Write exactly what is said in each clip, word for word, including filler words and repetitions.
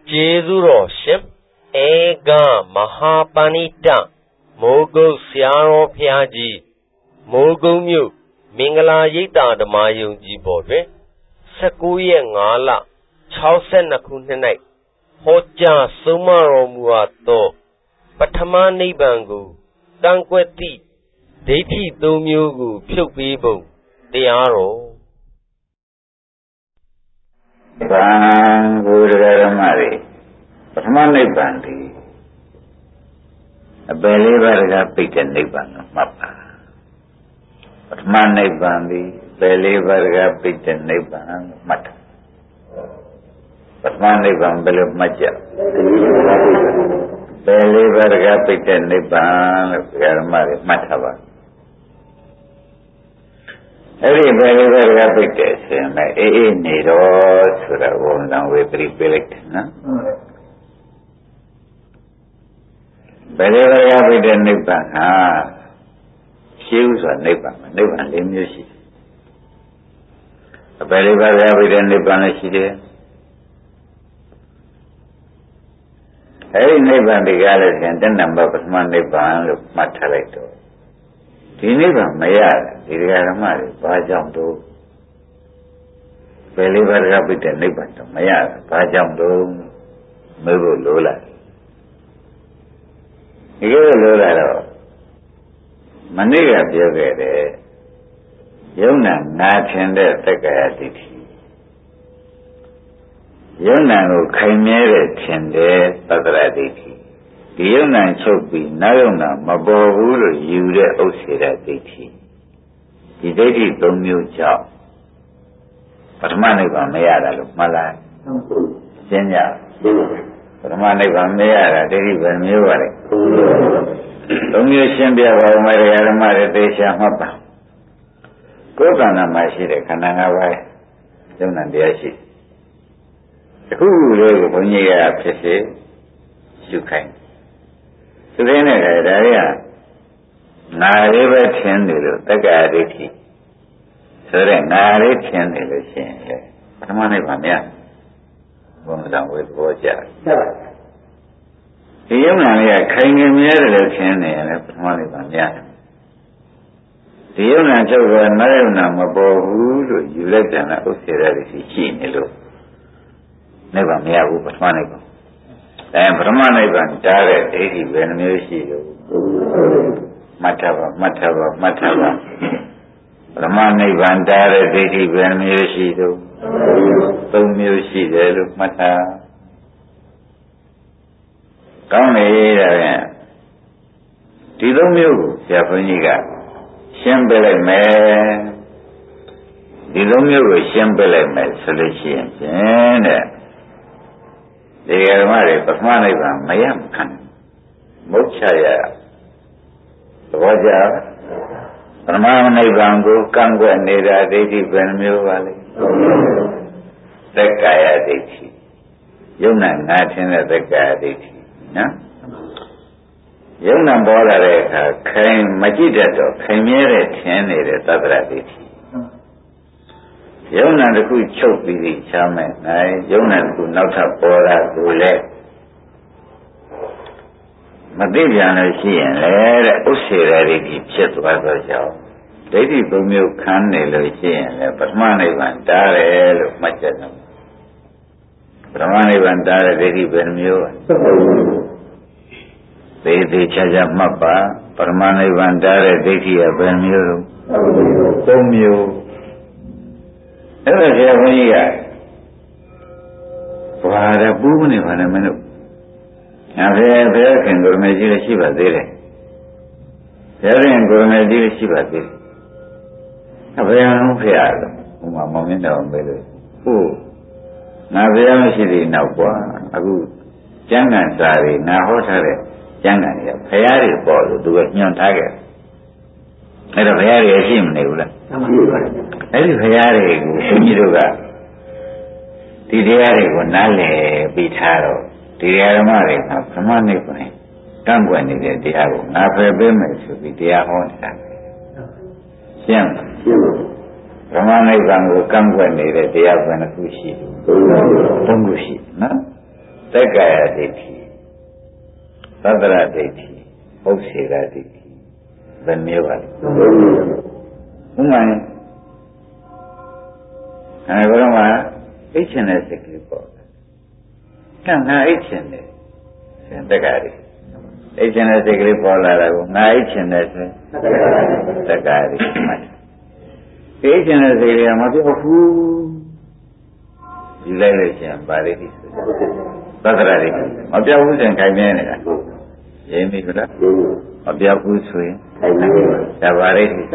Jezuro Ship Ega Mahapanita Mogo Siaro Piaji Mogo Mu Mingala Yita the Mayung Jibode Sakuye Ngala Chausen Nakunenai Hoja Sumaro Muato Patamani Bangu Tankweti Deti Domugu Pubibo Diaro Bangu Ramari Patamani Bandi a believer picked a nibbon mappa. Patamani Bandi believer picked a nibbon mat. Patamani Bambel Maja believer picked a nibbon Ramari Matava. Every believer picked a needle to the one down with three billet. Believer picked a nibbon. Shoes or nibbon, nibbon, the music. A believer every day nibbon is there. Every nibbon the galaxy and then number of one nibbon look matalato. The nibbon may add, the Ramari, Bajam do. Believer rapid and nibbon, may add, Bajam do, Mubu Lola. You get a Lola. Maniga Biogade Yona Natende Takayati Yona Kaimere Tende Padraditi Yona Chopi Nayona Mabohuru Yude Osira Diti The Dati Domu Job Patamaniba Mayada Malai Jenya Patamaniba Mayada Dati Bermuare Don't you send your Maria Maria Mapa? Go down on my sheet, Kananga, don't understand. Who live when you are Pesse? You can. So then, I never tend to the Gaditi. So then, I tend to the same. Come on, Ivania. Woman down with Roger. The young man came in here and put money on Yan. The young man took a Marina Mabohu, you let them out here as he came. Never me, I will put money. I am from Manaban, Dare, eighty, when you Matava, Matava, Matava. Ramani Vandare, eighty, when you see, don't you see, they look Mata. Come here, Dilomu, Japoniga, Shambele me, Dilomu, Shambele me, solution, and the Aramari, Pasmaniva, Mayam Kan, Mochaya, Roja, Ramani Bango, Kango, and Neda, Dati, Benmu Valley, the Kaya Dati, Yuna, Natin, the Kaya Dati. Young Bola came Majida, came here at ten at Tabraditi. Young and the good choke with each other, young and good not have Bola, who left. Madivian is here, and Osirati Chet was a job. Lady Bumil Canel is here, but money went there, much as them. Ramani Vandara, Lady Bermu. They charge up Mappa, Paramani Vandara, Dati, Bermu, Domu. Ever hear when you are? For a boom in a minute. Now there can go Major Shiva there. There can go Major Shiva there. A very unfair, Mamma Miller. Oh, now we are sitting now, a good Jangan Sari, now what Jangan, Ferrari ball, do a young tiger. Let a Ferrari a him, Nebula. Every Ferrari, Yuga. The Diary will not be taro. The Aramari, now come on, Nipone. Come when it is the Diabo. Now for a bimmer should be the Ahon. Sim. Ramani Bango, come when it is the Abanakushi. Tungushi, no? က္ကာယဒိဋ္ဌိသတ္တရဒိဋ္ဌိဥစ္စေရဒိဋ္ဌိဘယ်မျိုးပါလဲဥမာအဲဘုရားမှာအိတ်ချင်တဲ့စိတ်ကလေးပေါ်တယ်ကံငါအိတ်ချင်တယ်ရှင်တက္ကာရီအိတ်ချင်တဲ့စိတ်ကလေးပေါ်လာတာကိုငါအိတ်ချင်တယ်ဆိုတက္ကာရီမှတ်အိတ်ချင်တဲ့စိတ်ကလေးမပြောဘူးယူလိုက်လို့ရှင်ပါဠိတိဆိုသတ္တရဒိဋ္ဌိမပြောဘူးဆိုရင်ခိုင်မြဲနေတာရင်းပြီလားမပြောဘူးဆိုရင်ခိုင်မြဲဒါပါဠိတိ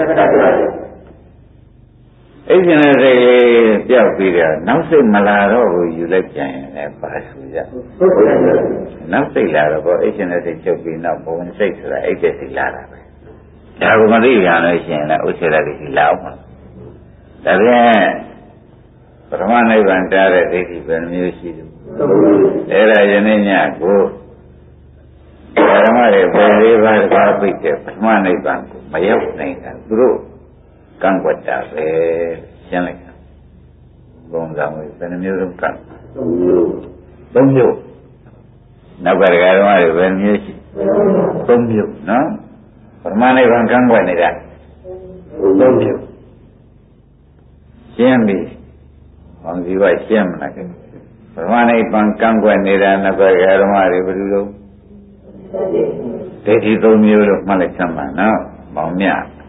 အိတ်ရှင်တဲ့စိတ်လေးပြောက်ပြီးတော့နောက်စိတ်မလာတော့ဘူးယူလိုက်ပြန်ရင်လည်းပါဆိုရနောက်စိတ်လာတော့ဘောအိတ်ရှင်တဲ့စိတ်ချုပ်ပြီးနောက်ဘဝစိတ်ဆိုတာအိတ်တဲ့စိတ်လာတာပဲဒါကမသိရလို့ရှိရင်လည်းဥစ္စေရဒိဋ္ဌိလာအောင်ဒါပြန်ပထမနိဗ္ဗာန်တားတဲ့ဒိဋ္ဌိပဲမျိုးရှိတယ်အဲ့ဒါယနေ့ညကိုဓမ္မရဲ့ဘယ်လေးပါးကပြိတ်တဲ့ပထမနိဗ္ဗာန်ကိုမရောက်နိုင်တာသူတို့ကံကွက်တာပဲရှင်းလိုက်တာဘုံဆောင်ဘယ်နှမျိုးလုံးကံသုံးမျိုးနောက်ကဓမ္မတွေဘယ်နှမျိုးရှိသုံးမျိုးနော်ပထမနိဗ္ဗာန်ကံကွက်နေတာသုံးမျိုးရှင်းပြီဘုံစီကရှင်းမလားကိပထမနိဗ္ဗာန်ကံကွက်နေတာနောက်ကဓမ္မတွေဘယ်လိုလုံးဒိဋ္ဌိသုံးမျိုးလို့မှတ်လိုက်စမ်းပါနော်မောင်မြ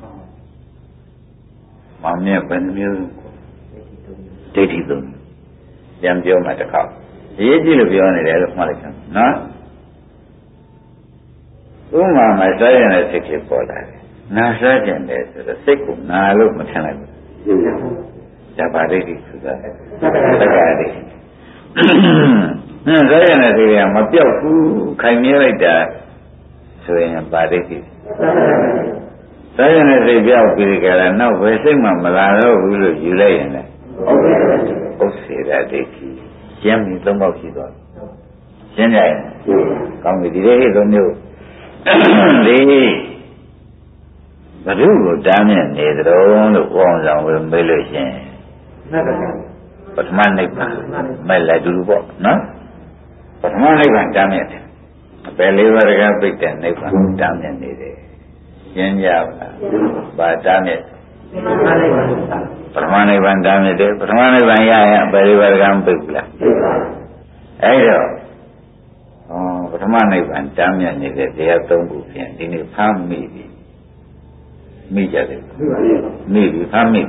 မောင်မြဘယ်နှမျိုးဒိဋ္ဌိသုံးပြန်ပြောမှတစ်ခါရေးကြည့်လို့ပြောနေတယ်လို့မှတ်လိုက်စမ်းနော်ဥမာမှာစားရတဲ့စိတ်ဖြစ်ပေါ်လာတယ်နာစားကျင်တယ်ဆိုတော့စိတ်ကိုနာလို့မထင်လိုက်ဘူးဒါပါဒိဋ္ဌိဆိုတာသက္ကာဒိဋ္ဌိဟင်းစားရတဲ့စိတ်ကမပြောက်ဘူးခိုင်မြဲလိုက်တာဆိုရင်ပါဒိဋ္ဌိစားရတဲ့စိတ်ပြောက်ပြီးကြတာနောက်ဘယ်စိတ်မှမလာတော့ဘူးလို့ယူလိုက်ရင်လည်းဥစ္စေရဒိဋ္ဌိရှင်းပြီသုံးပေါက်ရှိသွားရှင်းကြရင်ကောင်းပြီဒီလေးသုံးမျိုးဒီဘုရုကိုတားမြစ်နေကြတော့လို့ဘောင်းဆောင်ဝင်မေးလို့ရှင်ပထမနိဗ္ဗာန်မဲ့လည်းတူပေါ့နော်ပထမနိဗ္ဗာန်တားမြစ်တယ်ဘယ်လေးပါးကပြိတ္တနိဗ္ဗာန်တားမြစ်နေတယ်ရှင်းကြပါလားဘာတားမြစ်ပထမနိဗ္ဗာန်တားမြစ်တယ်ပထမနိဗ္ဗာန်ရရင်ဘယ်လေးပါးကမပြိတ္တလားအဲ့တော့ဩပထမနိဗ္ဗာန်တားမြစ်နေတဲ့တရားသုံးခုဖြင့်ဒီနေ့ဖမ်းမိပြီမိကြတယ်မိပြီဖမ်းမိ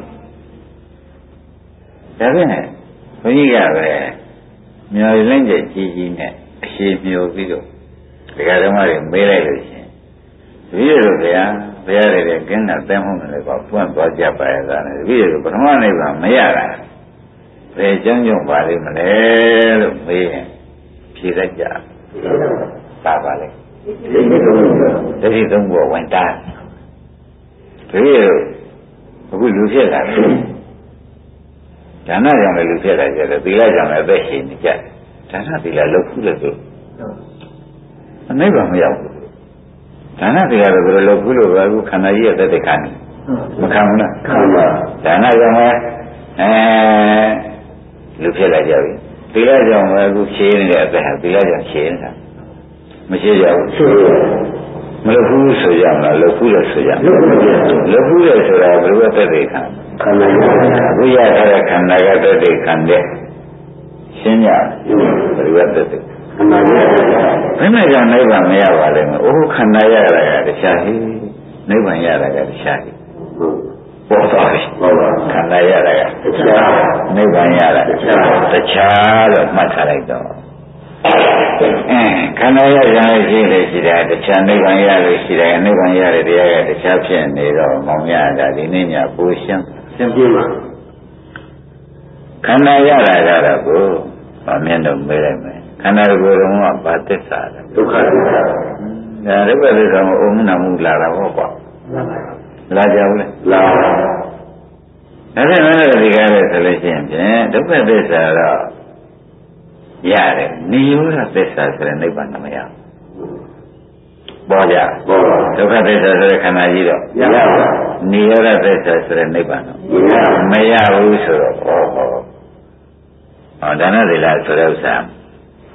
ဒါဖြင့်ဘုန်းကြီးကပဲမြော်လင်းကျကြီးကြီးနဲ့အရှိမျိုးပြီးတော့ဒကာဓမ္မတွေမေးလိုက်လို့ရှိရင်တပည့်တို့ဗျာဘုရားတွေကင်းတာတဲမှုနဲ့လည်းပေါ့ပွင့်သွားကြပါရဲ့သားနဲ့တပည့်တို့ပထမနိဗ္ဗာန်မရတာဘယ်ကြောင့်ကြောင့်ပါလိမ့်မလဲလို့မေးရင်ဖြေတတ်ကြပါပါလေတတိသုံးဘောဝင်တာတပည့်တို့အခုလူဖြစ်လာတယ်ဒါနကြောင့်လည်းလူဖြစ်လာကြတယ်သီလကြောင့်လည်းအသက်ရှင်နေကြတယ်ဒါနသီလလုပ်ခုလို့ဆိုအနိဗ္ဗာန်မရောက်ဘူးဒါနသီလတော့ဘယ်လိုလုပ်ခုလို့ပဲအခုခန္ဓာကြီးရဲ့သက်သက်ခံနေမခံဘူးလားခံပါဒါနကြောင့်လည်းအဲလူဖြစ်လာကြပြီသီလကြောင့်လည်းအခုရှင်းနေတဲ့အသက်ဟာသီလကြောင့်ရှင်းနေတာမရှိကြဘူးမလုပ်ဘူးဆိုကြမလားလုပ်ဘူးလို့ဆိုကြလုပ်ဘူးလို့ဆိုတာဘယ်လိုသက်သက်ခံခန္ဓာကိုရထားတဲ့ခန္ဓာကတည်းကခံတဲ့ရှင်းကြဘယ်လိုသက်သက်ခန္ဓာရဘယ်နဲ့ကြောင့်နိဗ္ဗာန်မရပါလဲမအိုးခန္ဓာရတာကတရားဟိနိဗ္ဗာန်ရတာကတရားဟိပေါ်သွားပြီခန္ဓာရတာကတရားနိဗ္ဗာန်ရတာတရားလို့မှတ်ထားလိုက်တော့အဲခန္ဓာရရရှိလို့ရှိတယ်တရားနိဗ္ဗာန်ရလို့ရှိတယ်နိဗ္ဗာန်ရတဲ့တရားကတရားဖြစ်နေတော့မောင်ရတာဒီနေ့ညပူရှင်းရှင်းပြမှာခန္ဓာရတာကတော့ကိုဗာမျက်နှာမေးလိုက်မယ်ခန္ဓာကိုယ်တော်ကဘာသစ္စာလဲဒုက္ခသစ္စာဒါဒုက္ခသစ္စာကိုအုံနာမှုလာတာဟောကွာလာကြဘူးလေလာဒါဖြင့်လည်းဒီကားလေးဆိုလို့ရှိရင်ဖြင့်ဒုက္ခသစ္စာတော့ရတယ်နိရောဓသစ္စာဆိုတဲ့နိဗ္ဗာန်မရဘူးပေါ်ကြဒုက္ခသစ္စာဆိုတဲ့ခန္ဓာကြီးတော့မရဘူးနိရောဓသစ္စာဆိုတဲ့နိဗ္ဗာန်တော့မရဘူးဆိုတော့ဟောဟောဟောဒါနသီလဆိုတဲ့ဥစ္စာ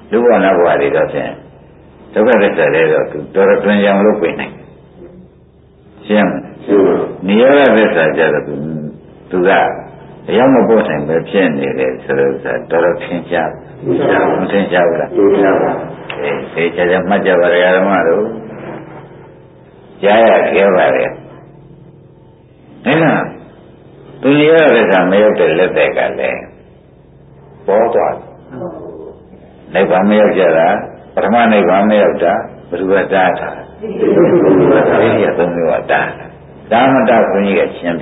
လူဘဝနောက်ဘဝတွေတော့ဖြင့်ဒုက္ခသစ္စာတွေတော့သူတော်တော်တွင်ကြအောင်လုပ်ပြနိုင်ရှင်းနိရောဓသစ္စာကြတော့သူသူကအရောက်မပို့နိုင်ပဲဖြစ်နေတယ်ဆိုတော့တော်တော်ထင်ရှားမထင်ရှားဘူးလားထင်ရှားပါအေးသေချာချာမှတ်ကြပါရဓမ္မတို့ကြားရခဲ့ပါလေအဲ့ဒါသူနိရောဓသစ္စာမရောက်တဲ့လက်သက်ကလည်းပေါ်သွားနိဗ္ဗာန်မရောက်ကြတာပထမနိဗ္ဗာန်မရောက်တာဘယ်သူကတားတာဒီရသုံးမျိုးကတားတာမတားဘုန်းကြီးကရှင်းပြ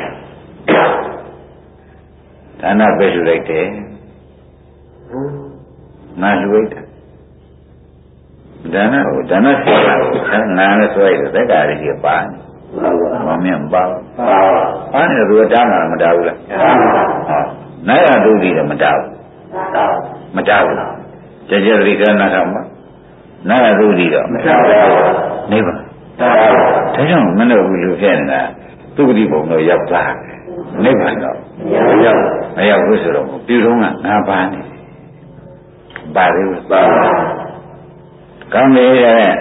ဒါနပဲလှူလိုက်တယ်ငါလှူလိုက်တာဒါနကိုဒါနဆွဲတာကိုငါလည်းဆွဲတယ်သက်္ကာရီကပါနေဘာမှမပါဘူးပါနေတော့တားမှာမတားဘူးလားနိုင်ရသူဒီတော့မတားဘူးမတားဘူးကြကြတိကနာထောင်မှာနာရသူဒီတော့မတားဘူးနိဗ္ဗာန်ဒါကြောင့်မလို့ဘူးလူဖြစ်နေတာသူဂတိဘုံတော့ရောက်တာနိဗ္ဗာန်တော့ရောက်မရောက်ဘူးဆိုတော့ပြုတော့ကငါပါနေပါလေပါကောင်းပြီရဲ့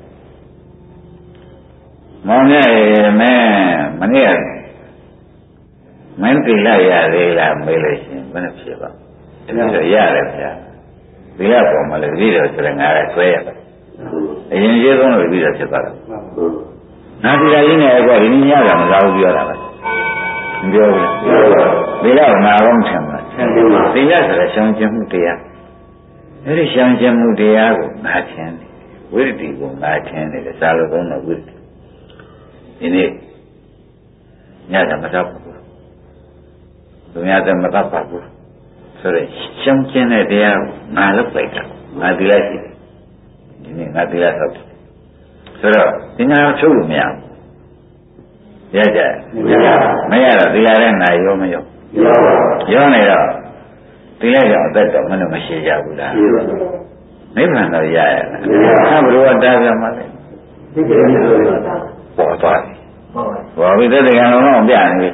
မောင်ရဲ့မဲမနေ့ကမင်းတိလိုက်ရသေးလားမေးလို့ရှိရင်ဘယ်နဲ့ဖြစ်ပါဒီလိုရတယ်ဗျာဒီကပေါ်မှာလည်းပြီးတော့ဆိုရင်ငါကဆွဲရပါအရင်ကျေဆုံးလို့ပြီးတော့ဖြစ်သွားတာနာသီရာကြီးနဲ့အခုဒီညကမစားဘူးပြောတာပဲမပြောဘူးဒီတော့ငါတော့မထင်ဘူးသီလဆိုတဲ့ရှောင်ကျင်မှုတရားအဲ့ဒီရှောင်ကျင်မှုတရားကိုငါထင်တယ်ဝိရတိကိုငါထင်တယ်စာလို့သုံးတော့ဝိရတိဒီနေ့ညကမတော့ဘူးသူများကမတော့ပါဘူးဆိုတော့ရှောင်ကျင်တဲ့တရားကိုငါလုပ်လိုက်တာငါသီလရှိတယ်ဒီနေ့ငါသီလဆောက်တယ်ဆိုတော့ဒီငါချုပ်လို့မရဘူးရကြမရတော့သီလနဲ့ငါရောမရောရောနေတော့သီလကြောင့်အသက်တော့မလို့မရှိကြဘူးလားနိဗ္ဗာန်တော့ရရလားဘယ်လိုတားပြမှာလဲပေါ်သွားပြီပေါ်ပြီတဲ့ကံလုံးတော့ပြနေပြီ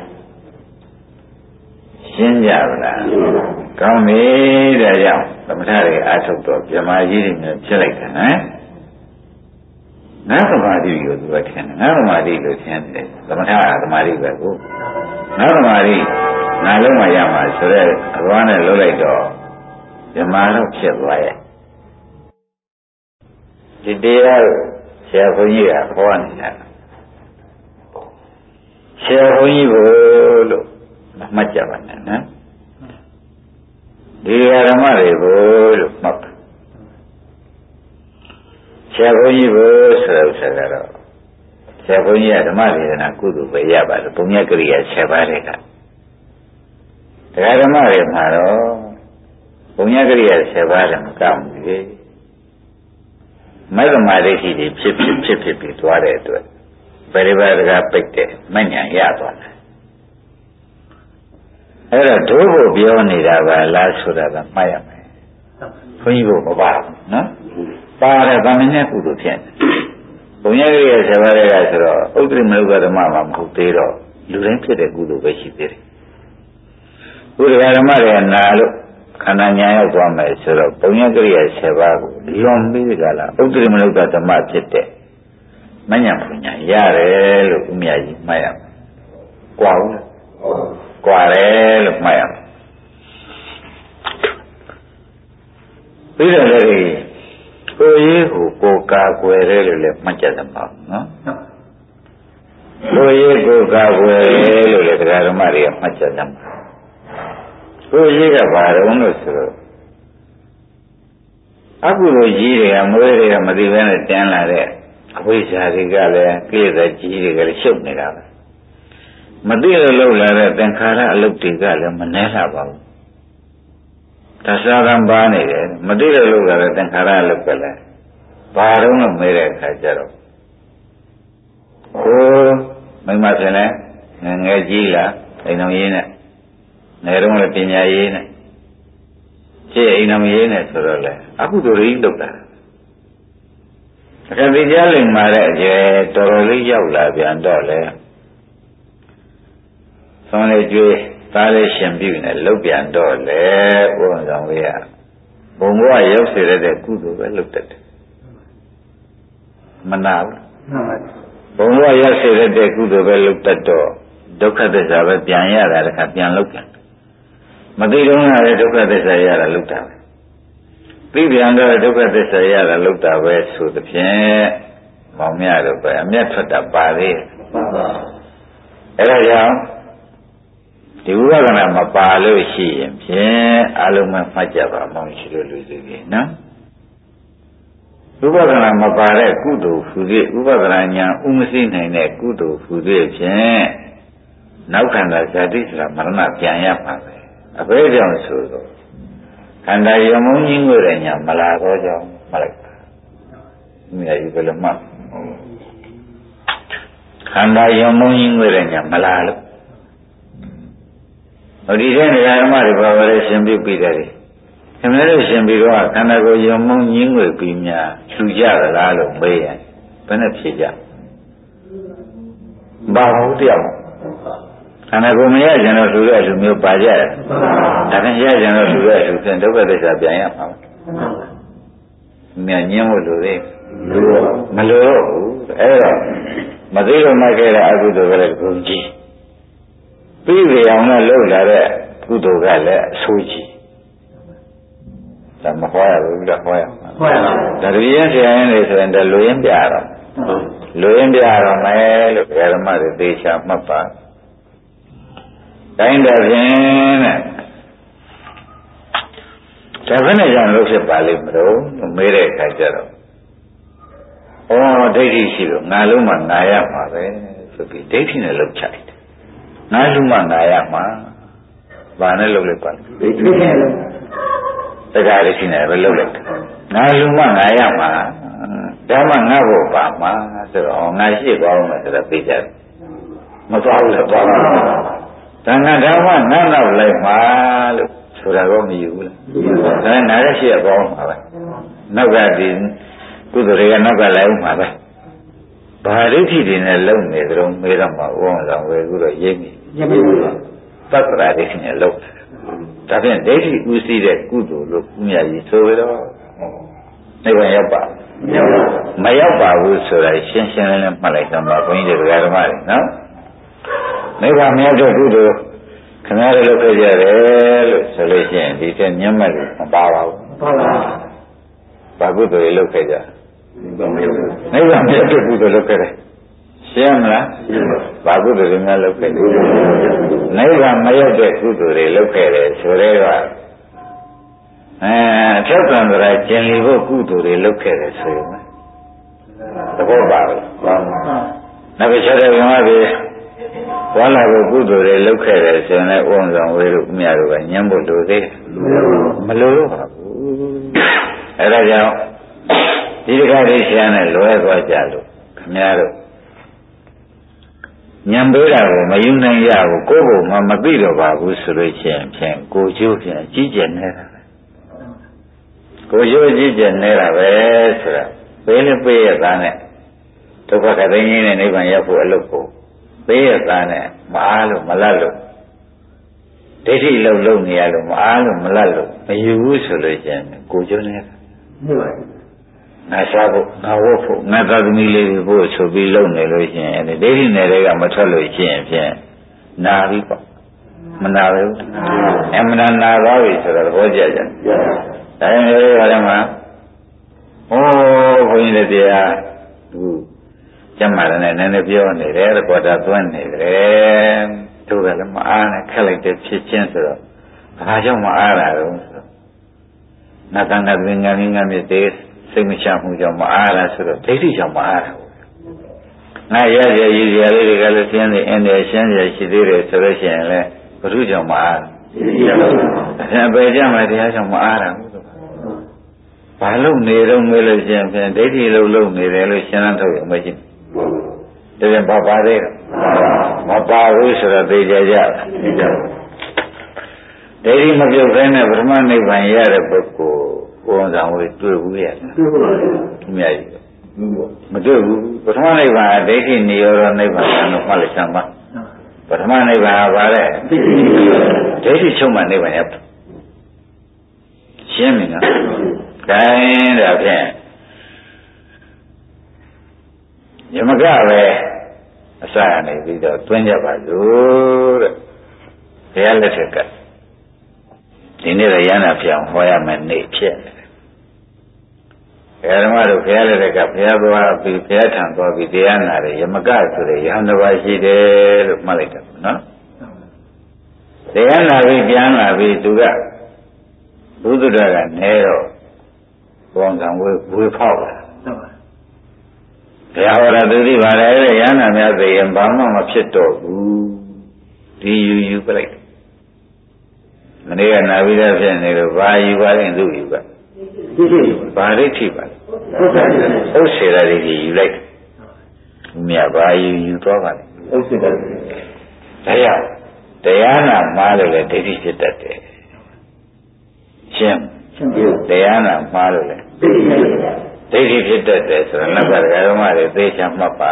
ရှင်းကြပါလားကောင်းပြီတဲ့ကြောင့်သမထတွေအာထုတ်တော့ဗြဟ္မာကြီးတွေနဲ့ဖြစ်လိုက်တယ်နော်ငါသမာဓိကိုသူကထင်တယ်ငါသမာဓိကိုထင်တယ်သမထကသမာဓိပဲကိုငါသမာဓိငါလုံးမရမှာဆိုတော့အဘွားနဲ့လှုပ်လိုက်တော့ဗြဟ္မာတော့ဖြစ်သွားရဲ့ဒီတရားဆရာဘုန်းကြီးကခေါ်နေတာဆရာဘုန်းကြီးကိုလို့မှတ်ကြပါနဲ့နော်ဒီဓမ္မတွေကိုလို့မှတ်ပါဆရာဘုန်းကြီးကိုဆိုတဲ့ဥစ္စာကတော့ဆရာဘုန်းကြီးကဓမ္မဒေသနာကုသိုလ်ပဲရပါတယ်ဘုံမြတ်ကရိယာဆယ်ပါးတွေကတရားဓမ္မတွေမှာတော့ဘုံမြတ်ကရိယာဆယ်ပါးလည်းမကောက်ဘူးလေမေတ္တမာဒိဋ္ဌိတွေဖြစ်ဖြစ်ဖြစ်ဖြစ်ပြီးသွားတဲ့အတွက်ပရိပါဒကပိတ်တဲ့မဉ္ဇဉ်ရသွားတယ်အဲ့တော့ဒုဘုပြောနေတာကလားဆိုတာကမှတ်ရမယ်ဘုန်းကြီးကမပါဘူးနော်ပါတဲ့ဗာမင်းနဲ့ကုသိုလ်ဖြစ်တယ်ဘုံရကြီးရဲ့ဆယ်ပါးတွေကဆိုတော့ဥဒ္ဓရိမလုကဓမ္မမှာမဟုတ်သေးတော့လူတိုင်းဖြစ်တဲ့ကုသိုလ်ပဲရှိသေးတယ်ဘုရားဓမ္မတွေကနာလို့ခန္ဓာညာရောက်သွားမယ်ဆိုတော့ဘုံရကြီးရဲ့ဆယ်ပါးကိုလွန်ပြီးကြလားဥဒ္ဓရိမလုကဓမ္မဖြစ်တဲ့မဉ္ဇဉ်ပညာရတယ်လို့ဥမြကြီးမှတ်ရမယ်။ကြွားဘူးလား။ကြွားတယ်လို့မှတ်ရမယ်။ပြီးတော့လေကိုယ်ရေးကိုကိုကာကွယ်တယ်လို့လည်းမှတ်ကြသမှာနော်။ကိုယ်ရေးကိုကာကွယ်တယ်လို့လည်းတရားဓမ္မတွေကမှတ်ကြသမှာ။ကိုယ်ရေးကဘာတုံးလို့ဆိုတော့အခုလိုကြီးတွေကမွေးတွေကမသိဘဲနဲ့တန်းလာတဲ့အဝိဇ္ဇာတွေကလည်းကိလေသာကြီးတွေကလည်းရှုပ်နေတာပဲမသိလို့လှုပ်လာတဲ့သင်္ခါရအလုပ်တွေကလည်းမနှဲလှပါဘူးဒါစားကံပါနေတယ်မသိလို့လှုပ်လာတဲ့သင်္ခါရအလုပ်ကလည်းဘာတုံးလို့မေးတဲ့အခါကျတော့ဟိုမိမဆင်လဲငငယ်ကြီးလားအိမ်တော်ရေးနဲ့ငယ်တုန်းလည်းပညာရေးနဲ့ရှင်းအိမ်တော်ရေးနဲ့ဆိုတော့လေအခုတို့ရိလုပ်တာအခါဒီကြားလိမ်မာတဲ့အကျယ်တော်တော်လေးရောက်လာပြန်တော့လေဆောင်းလေးကျွေးသားလေးရှင်ပြုနေလုတ်ပြန်တော့လေဘုရားဆောင်လေးကဘုံဘဝရောက်စေတဲ့ကုသိုလ်ပဲလုပ်တတ်တယ်မနာဘူးဘုံဘဝရောက်စေတဲ့ကုသိုလ်ပဲလုပ်တတ်တော့ဒုက္ခသစ္စာပဲပြန်ရတာတခါပြန်လုပ်ပြန်မသိတော့လည်းဒုက္ခသစ္စာရတာလုပ်တာပဲသိပြန်တော့ဒုက္ခသစ္စာရတာလုပ်တာပဲဆိုသဖြင့်မောင်မြတော့ပဲအမျက်ထွက်တာပါသေးအဲ့ဒါကြောင့်ဒီဝိပဿနာမပါလို့ရှိရင်ဖြင့်အလုံးမမှတ်ကြပါမောင်ရှိလို့လူစုကြီးနော်ဝိပဿနာမပါတဲ့ကုသိုလ်ဖူသေးဥပဒနာညာဥမသိနိုင်တဲ့ကုသိုလ်ဖူသေးဖြင့်နောက်ခန္ဓာဇာတိဆိုတာမရဏပြန်ရမှာပဲအဘယ်ကြောင့်ဆိုတော့ခန္ဓာယုံမုန်းကြီးငွေတဲ့ညာမလာတော့ကြောင်းမလိုက်ပါမြတ်ကြီးဘယ်လိုမှခန္ဓာယုံမုန်းကြီးငွေတဲ့ညာမလာလို့ဟိုဒီတဲ့နေရာဓမ္မတွေဘာဝလဲရှင်ပြုပြီးတယ်ခင်ဗျားတို့ရှင်ပြီးတော့ခန္ဓာကိုယ်ယုံမုန်းကြီးငွေပြီးများလှူကြသလားလို့မေးရင်ဘယ်နဲ့ဖြေကြဘာဟုတ်တရားခန္ဓာကိုယ်မရကြတော့လှူတဲ့လူမျိုးပါကြတယ်ဒါဖြင့်ရကြတော့လှူတဲ့လူဖြင့်ဒုက္ခသစ္စာပြန်ရမှာမြတ်ညင်းဖို့လိုသေးမလိုတော့ဘူးအဲ့တော့မသိလို့မှခဲ့တဲ့အကုသိုလ်ကလည်းဘုံကြီးပြီးပြအောင်နဲ့လှုပ်လာတဲ့ကုသိုလ်ကလည်းအဆိုးကြီးဒါမဟောရဘူးလားဟောရမှာဟောရပါဘူးဒါတည်းရင်ဆရာရင်လေဆိုရင်ဒါလူရင်းပြတော့လူရင်းပြတော့မယ်လို့ဓမ္မတွေသေချာမှတ်ပါတိုင်းတဲ့ဖြင့်တဲ့ဒါဘယ်နဲ့ကြောင့်လို့ဖြစ်ပါလိမ့်မလို့မေးတဲ့အခါကျတော့ဩဒိဋ္ဌိရှိလို့ငါလုံးမှငါရမှာပဲဆိုပြီးဒိဋ္ဌိနဲ့လှုပ်ချလိုက်တယ်ငါလုံးမှငါရမှာဘာနဲ့လှုပ်လိုက်ပါလဲဒိဋ္ဌိနဲ့လှုပ်တရားဒိဋ္ဌိနဲ့ပဲလှုပ်လိုက်တယ်ငါလုံးမှငါရမှာဒါမှငါ့ဘုပါမှာဆိုတော့ငါရှိသွားအောင်မယ်ဆိုတော့သိကြတယ်မသွားဘူးလေသွားပါဒါငါဓမ္မငါနောက်လိုက်ပါလို့ဆိုတာတော့မယူဘူးလားဒါနဲ့နားရရှိရပေါင်းပါပဲနောက်ကဒီကုသိုလ်တွေကနောက်ကလိုက်ဦးမှာပဲဘာဒိဋ္ဌိတွေနဲ့လုံနေကြုံမေးတော့မှဝေါဆောင်ဝယ်ခုတော့ရိပ်နေသတ္တရာဒိဋ္ဌိနဲ့လုံဒါဖြင့်ဒိဋ္ဌိဥသိတဲ့ကုသိုလ်လို့ဥမြတ်ကြီးဆိုရတော့နိဗ္ဗာန်ရောက်ပါမရောက်ပါဘူးဆိုတာရှင်းရှင်းလင်းလင်းမှတ်လိုက်တော့မှဘုန်းကြီးတွေဓမ္မတွေနော်နိဗ္ဗာန်မြတ်တဲ့ကုသိုလ်ခင်ဗျားတို့လုပ်ခဲ့ကြတယ်လို့ဆိုလို့ရှိရင်ဒီတဲ့ညံ့မဲ့လို့မပါပါဘူးဟုတ်ပါဘူးဘာကုသိုလ်လုပ်ခဲ့ကြနိဗ္ဗာန်မြတ်တဲ့ကုသိုလ်လုပ်ခဲ့တယ်ရှင်းမလားဘာကုသိုလ်တွေများလုပ်ခဲ့တယ်နိဗ္ဗာန်မရောက်တဲ့ကုသိုလ်တွေလုပ်ခဲ့တယ်ဆိုတော့အဲအထောက်ခံကြတဲ့ကျင်လီဖို့ကုသိုလ်တွေလုပ်ခဲ့တယ်ဆိုရင်သဘောပါဘူးနောက်ပြချက်တဲ့ဘုရားကြီးဝါလာကိုကုသိုလ်တွေလုပ်ခဲ့တယ်ဆိုရင်လည်းဥအောင်ဆောင်ဝေးတို့အမြတို့ကညှမ်းဖို့လိုသေးမလိုတော့ပါဘူးအဲဒါကြောင့်ဒီတခါလေးဆရာနဲ့လွဲသွားကြလို့ခင်ဗျားတို့ညံပေးတာကိုမယူနိုင်ရဘူးကိုယ့်ကိုယ်မှမသိတော့ပါဘူးဆိုလို့ရှိရင်ဖြင့်ကိုကျိုးဖြင့်ကြီးကျယ်နေတာပဲကိုကျိုးကြီးကျယ်နေတာပဲဆိုတာပေးလို့ပေးရတာနဲ့ဒုက္ခကသိင်းကြီးနဲ့နိဗ္ဗာန်ရောက်ဖို့အလုပ်ကိုပေးရတာနဲ့မအားလို့မလတ်လို့ဒိဋ္ဌိလုံးလုံးနေရလို့မအားလို့မလတ်လို့မယူဘူးဆိုလို့ရှိရင်ကိုကျိုးနေတာဟုတ်ပါဘူးငါစားဖို့ငါဝတ်ဖို့ငါသာသမီလေးတွေဖို့ဆိုပြီးလုပ်နေလို့ရှိရင်ဒိဋ္ဌိနယ်တွေကမထွက်လို့ရှိရင်ဖြင့်နာပြီပေါ့မနာဘူးအမှန်နာနာသွားပြီဆိုတော့သဘောကျကြတယ်ဒါရင်လေဘာလဲမှာဟိုးဘုန်းကြီးတွေတရားသူကျမ်းမာတယ်နဲ့နည်းနည်းပြောနေတယ်ကောတာသွင်းနေတယ်သူကလည်းမအားနဲ့ခက်လိုက်တဲ့ဖြစ်ချင်းဆိုတော့ဘာကြောင့်မအားတာတော့ဆိုတော့နာတန်ကပင်ငါမင်းငါမြစ်သေးစိတ်မချမှုကြောင့်မအားလားဆိုတော့ဒိဋ္ဌိကြောင့်မအားတာငါရရရည်ရလေးတွေကလည်းရှင်းနေအင်းတယ်ရှင်းရရှိသေးတယ်ဆိုလို့ရှိရင်လည်းဘုရုကြောင့်မအားဘူးအပေကြမှာတရားကြောင့်မအားတာဘူးဘာလို့နေတော့မေးလို့ရှိရင်ဖြင့်ဒိဋ္ဌိလုံးလုံးနေတယ်လို့ရှင်းထုတ်ရမရှိဘူးဒါပြန်ပါပါသေးမပါဘူးဆိုတော့သိကြကြဒိဋ္ဌိမပြုတ်ခိုင်းတဲ့ပထမနိဗ္ဗာန်ရတဲ့ပုဂ္ဂိုလ်ဝန်ဆောင်ဝေတွေ့ဘူးရဲ့တွေ့ပါဘူးအများကြီးမတွေ့ဘူးပထမနိဗ္ဗာန်ဒိဋ္ဌိနိရောဓနိဗ္ဗာန်လို့မှတ်လိုက်စမ်းပါပထမနိဗ္ဗာန်ကဘာလဲဒိဋ္ဌိချုပ်မှနိဗ္ဗာန်ရရှင်းပြီနော်ခိုင်းတာဖြင့်ယမကပဲအစရနေပြီးတော့တွင်းကြပါလို့တဲ့ဘုရားလက်ထက်ကဒီနေ့ရရနာပြောင်းဟောရမယ်နေ့ဖြစ်နေတယ်ဓမ္မတို့ဘုရားလက်ထက်ကဘုရားသွားပြီးဘုရားထံသွားပြီးတရားနာတယ်ယမကဆိုတဲ့ယဟန်တစ်ပါးရှိတယ်လို့မှတ်လိုက်တယ်နော်တရားနာပြီးပြန်လာပြီးသူကဘုဒ္ဓတော်ကနေတော့ဘောင်းကံဝေးဝေဖောက်လာဘုရားဟောတာသူသိပါလေတဲ့ရဟန္တာများသိရင်ဘာမှမဖြစ်တော့ဘူးဒီယူယူပြလိုက်မနေ့ကနာပြီးသားဖြစ်နေလို့ဘာယူပါလဲသူယူပါဘာဒိဋ္ဌိပါလဲဥစ္စေရဒိဋ္ဌိယူလိုက်မြတ်ဘာယူယူတော့ပါလဲဥစ္စေရဒိဋ္ဌိဒါကြောင့်တရားနာမှားလို့လည်းဒိဋ္ဌိဖြစ်တတ်တယ်ရှင်းတရားနာမှားလို့လည်းဒိဋ္ဌိဖြစ်တတ်တယ်ဆိုတော့နောက်ကဓမ္မတွေသိချင်မှတ်ပါ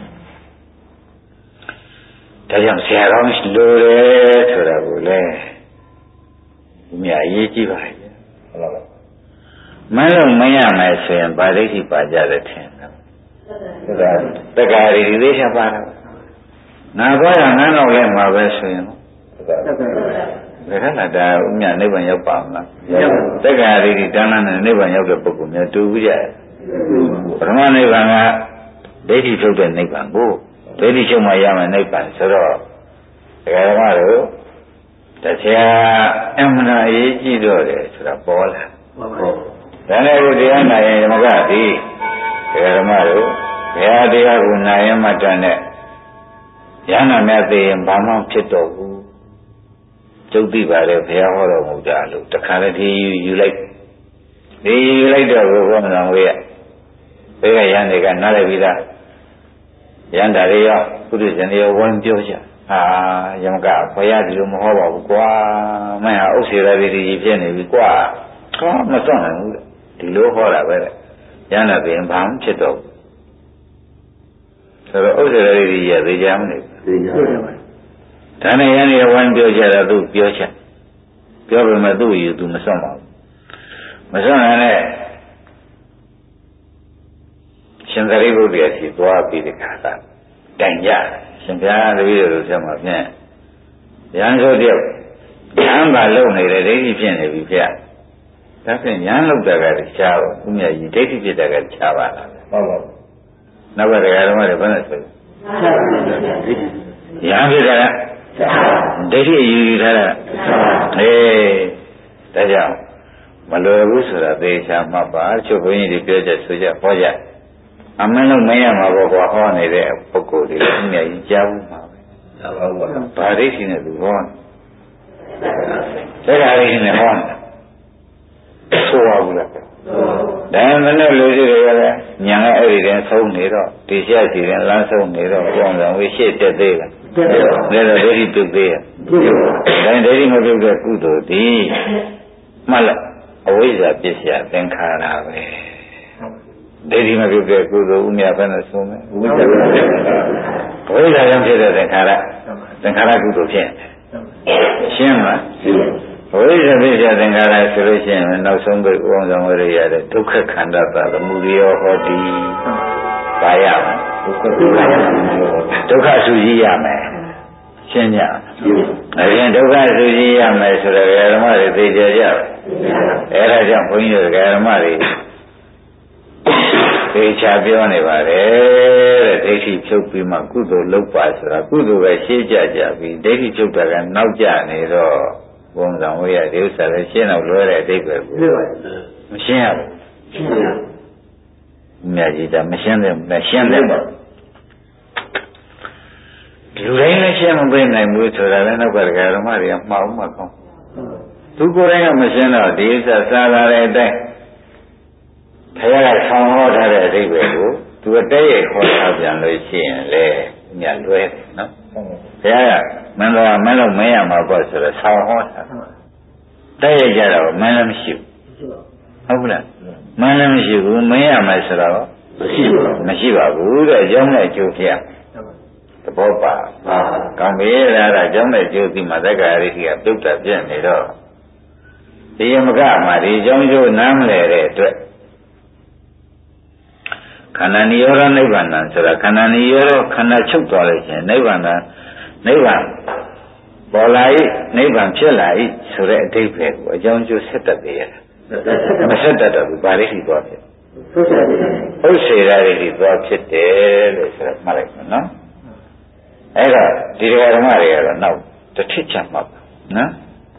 ဒါကြောင့်ဆရာတော်လိုတယ်ဆိုတာကိုလည်းဒီမြအရေးကြီးပါရဲ့ဟုတ်လားမလို့မရမယ်ဆိုရင်ဗာဒိဋ္ဌိပါကြတယ်ထင်တယ်ဟုတ်ကဲ့တက္ကရာဒီသိချင်ပါတော့ငါဘောရငန်းတော့လဲမှာပဲဆိုရင်ဟုတ်ကဲ့ဘယ်ခဏတာဥမြနိဗ္ဗာန်ရောက်ပါမလားတက္ကရာဒီတန်းလန်းနဲ့နိဗ္ဗာန်ရောက်တဲ့ပုဂ္ဂိုလ်များတူဘူးကြပထမနိဗ္ဗာန်ကဒိဋ္ဌိဖြုတ်တဲ့နိဗ္ဗာန်ကိုဒိဋ္ဌိချုပ်မှရမယ်နိဗ္ဗာန်ဆိုတော့ဒကာဓမ္မတို့တရားအမှန်အရေးကြီးတော့တယ်ဆိုတာပေါ်လာဒါနဲ့ကိုတရားနာရင်မကသည်ဒကာဓမ္မတို့ဘုရားတရားကိုနာရင်မှတန်တဲ့ဉာဏ်နာများသိရင်ဘာမှဖြစ်တော့ဘူးကျုပ်သိပါတယ်ဘုရားဟောတော်မူတာလို့တခါတည်းဒီယူယူလိုက်ဒီယူလိုက်တော့ဘုရားမတော်ဝေးရဘေးကရန်တွေကနားလည်ပြီးသားရန်တာတွေရောပုရိသေတွေရောဝန်းပြောကြဟာယမကဘုရားဒီလိုမဟောပါဘူးကွာမင်းဟာဥစ္စေရတိကြီးဖြစ်နေပြီကွာဟောမစွန့်နိုင်ဘူးဒီလိုဟောတာပဲရန်တာပြင်ဘာမှဖြစ်တော့ဆိုတော့ဥစ္စေရတိကြီးရသေးကြမနေဘူးသေးကြပါဘူးဒါနဲ့ရန်တွေဝန်းပြောကြတာသူပြောချက်ပြောပေမဲ့သူ့ယူသူမစွန့်ပါဘူးမစွန့်နိုင်တဲ့ရှင်သာရိပုတ္တရာစီသွားပြီးဒီခါကတိုင်ကြရှင်ဘုရားတပည့်တော်ဆက်မှာဖြင့်ရဟန်းဆိုတယောက်ဉာဏ်ပါလုံနေတယ်ဒိဋ္ဌိဖြစ်နေပြီဗျာဒါဖြင့်ဉာဏ်လုံတာကတခြားပါဦးမြတ်ကြီးဒိဋ္ဌိဖြစ်တာကတခြားပါလားဟုတ်ပါဘူးနောက်ကတရားဓမ္မတွေဘယ်နဲ့ဆိုဉာဏ်ဖြစ်တာကဒိဋ္ဌိယူယူထားတာအေးဒါကြောင့်မလွယ်ဘူးဆိုတာသေချာမှတ်ပါချုပ်ဘုန်းကြီးတွေပြောချက်ဆိုချက်ဟောကြအမှန်လို့မရမှာပေါ့ကွာဟောနေတဲ့ပုဂ္ဂိုလ်တွေအများကြီးကြားဘူးမှာပဲကြားပါဘူးဗျာဗာဒိဋ္ဌိနဲ့သူဟောတယ်ဒါကြိဋ္ဌိနဲ့ဟောတယ်ဆိုပါဘူးလားဒါမှမဟုတ်လူကြီးတွေကလည်းညာနဲ့အဲ့ဒီတည်းဆုံးနေတော့ဒီရှက်စီရင်လမ်းဆုံးနေတော့ကြောင်းဆောင်ဝေးရှေ့တက်သေးတယ်ဒါတော့ဒိဋ္ဌိပြုတ်သေးရဲ့ဒါဒိဋ္ဌိမပြုတ်တဲ့ကုသိုလ်ဒီမှတ်လိုက်အဝိဇ္ဇာပစ္စယသင်္ခါရပဲဒိဋ္ဌိမပြုတ်တဲ့ကုသိုလ်ဥမြတ်ပဲနဲ့ဆုံးမယ်ဝိဇ္ဇာဝိဇ္ဇာကြောင့်ဖြစ်တဲ့သင်္ခါရသင်္ခါရကုသိုလ်ဖြစ်ရှင်းမလားဝိဇ္ဇာပစ္စယသင်္ခါရဆိုလို့ရှိရင်နောက်ဆုံးပိတ်ဥအောင်ဆောင်ရရတဲ့ဒုက္ခခန္ဓာပါသမုဒိယောဟောတိပါရမယ်ဒုက္ခဆူကြီးရမယ်ရှင်းကြအရင်ဒုက္ခဆူကြီးရမယ်ဆိုတော့ဓမ္မတွေသိကြကြအဲဒါကြောင့်ဘုန်းကြီးတို့ဓမ္မတွေသေချာပြောနေပါတယ်တဲ့ဒိဋ္ဌိဖြုတ်ပြီးမှကုသိုလ်လုပ်ပါဆိုတာကုသိုလ်ပဲရှင်းကြကြပြီးဒိဋ္ဌိဖြုတ်တာကနောက်ကျနေတော့ဘုံဆောင်ဝေးရဒီဥစ္စာလည်းရှင်းတော့လွဲတဲ့အဓိပ္ပာယ်ကိုမရှင်းရဘူးရှင်းရမြတ်ကြီးဒါမရှင်းတဲ့မရှင်းတဲ့ပေါ့လူတိုင်းလည်းရှင်းမပေးနိုင်ဘူးဆိုတာလည်းနောက်ကဓမ္မတွေကမှားဦးမှာကောင်းသူကိုယ်တိုင်ကမရှင်းတော့ဒီဥစ္စာစားလာတဲ့အတိုင်းဘုရားကဆောင်းဟောထားတဲ့အဓိပ္ပာယ်ကိုသူအတည့်ရခေါ်ထားပြန်လို့ရှိရင်လေညလွဲတယ်နော်ဘုရားကမင်းတော်မင်းလို့မင်းရမှာပေါ့ဆိုတော့ဆောင်းဟောထားတည့်ရကြတော့မင်းလည်းမရှိဘူးဟုတ်လားမင်းလည်းမရှိဘူးမင်းရမယ်ဆိုတော့မရှိဘူးမရှိပါဘူးတဲ့အကြောင်းနဲ့အကျိုးဖြစ်သဘောပါကောင်းပြီလားဒါအကြောင်းနဲ့အကျိုးဒီမှာသက္ကာရိတိကပြုတ်တာပြည့်နေတော့ယဒီယမကမှာဒီအကြောင်းကျိုးနားမလဲတဲ့အတွက်ခန္ဓာနိရောဓနိဗ္ဗာန်ဆိုတာခန္ဓာနိရောဓခန္ဓာချုပ်သွားလို့ရှိရင်နိဗ္ဗာန်နိဗ္ဗာန်ပေါ်လာ၏နိဗ္ဗာန်ဖြစ်လာ၏ဆိုတဲ့အဓိပ္ပာယ်ကိုအကြောင်းကျိုးဆက်တတ်သေးရဲ့မဆက်တတ်တော့ဘူးဗာလိတိသွားဖြစ်ဟုတ်စေရာတွေသွားဖြစ်တယ်လို့ဆိုမှတ်လိုက်မယ်နော်အဲ့တော့ဒီဓမ္မတွေကတော့နောက်တစ်ထစ်ချမှတ်ပါနော်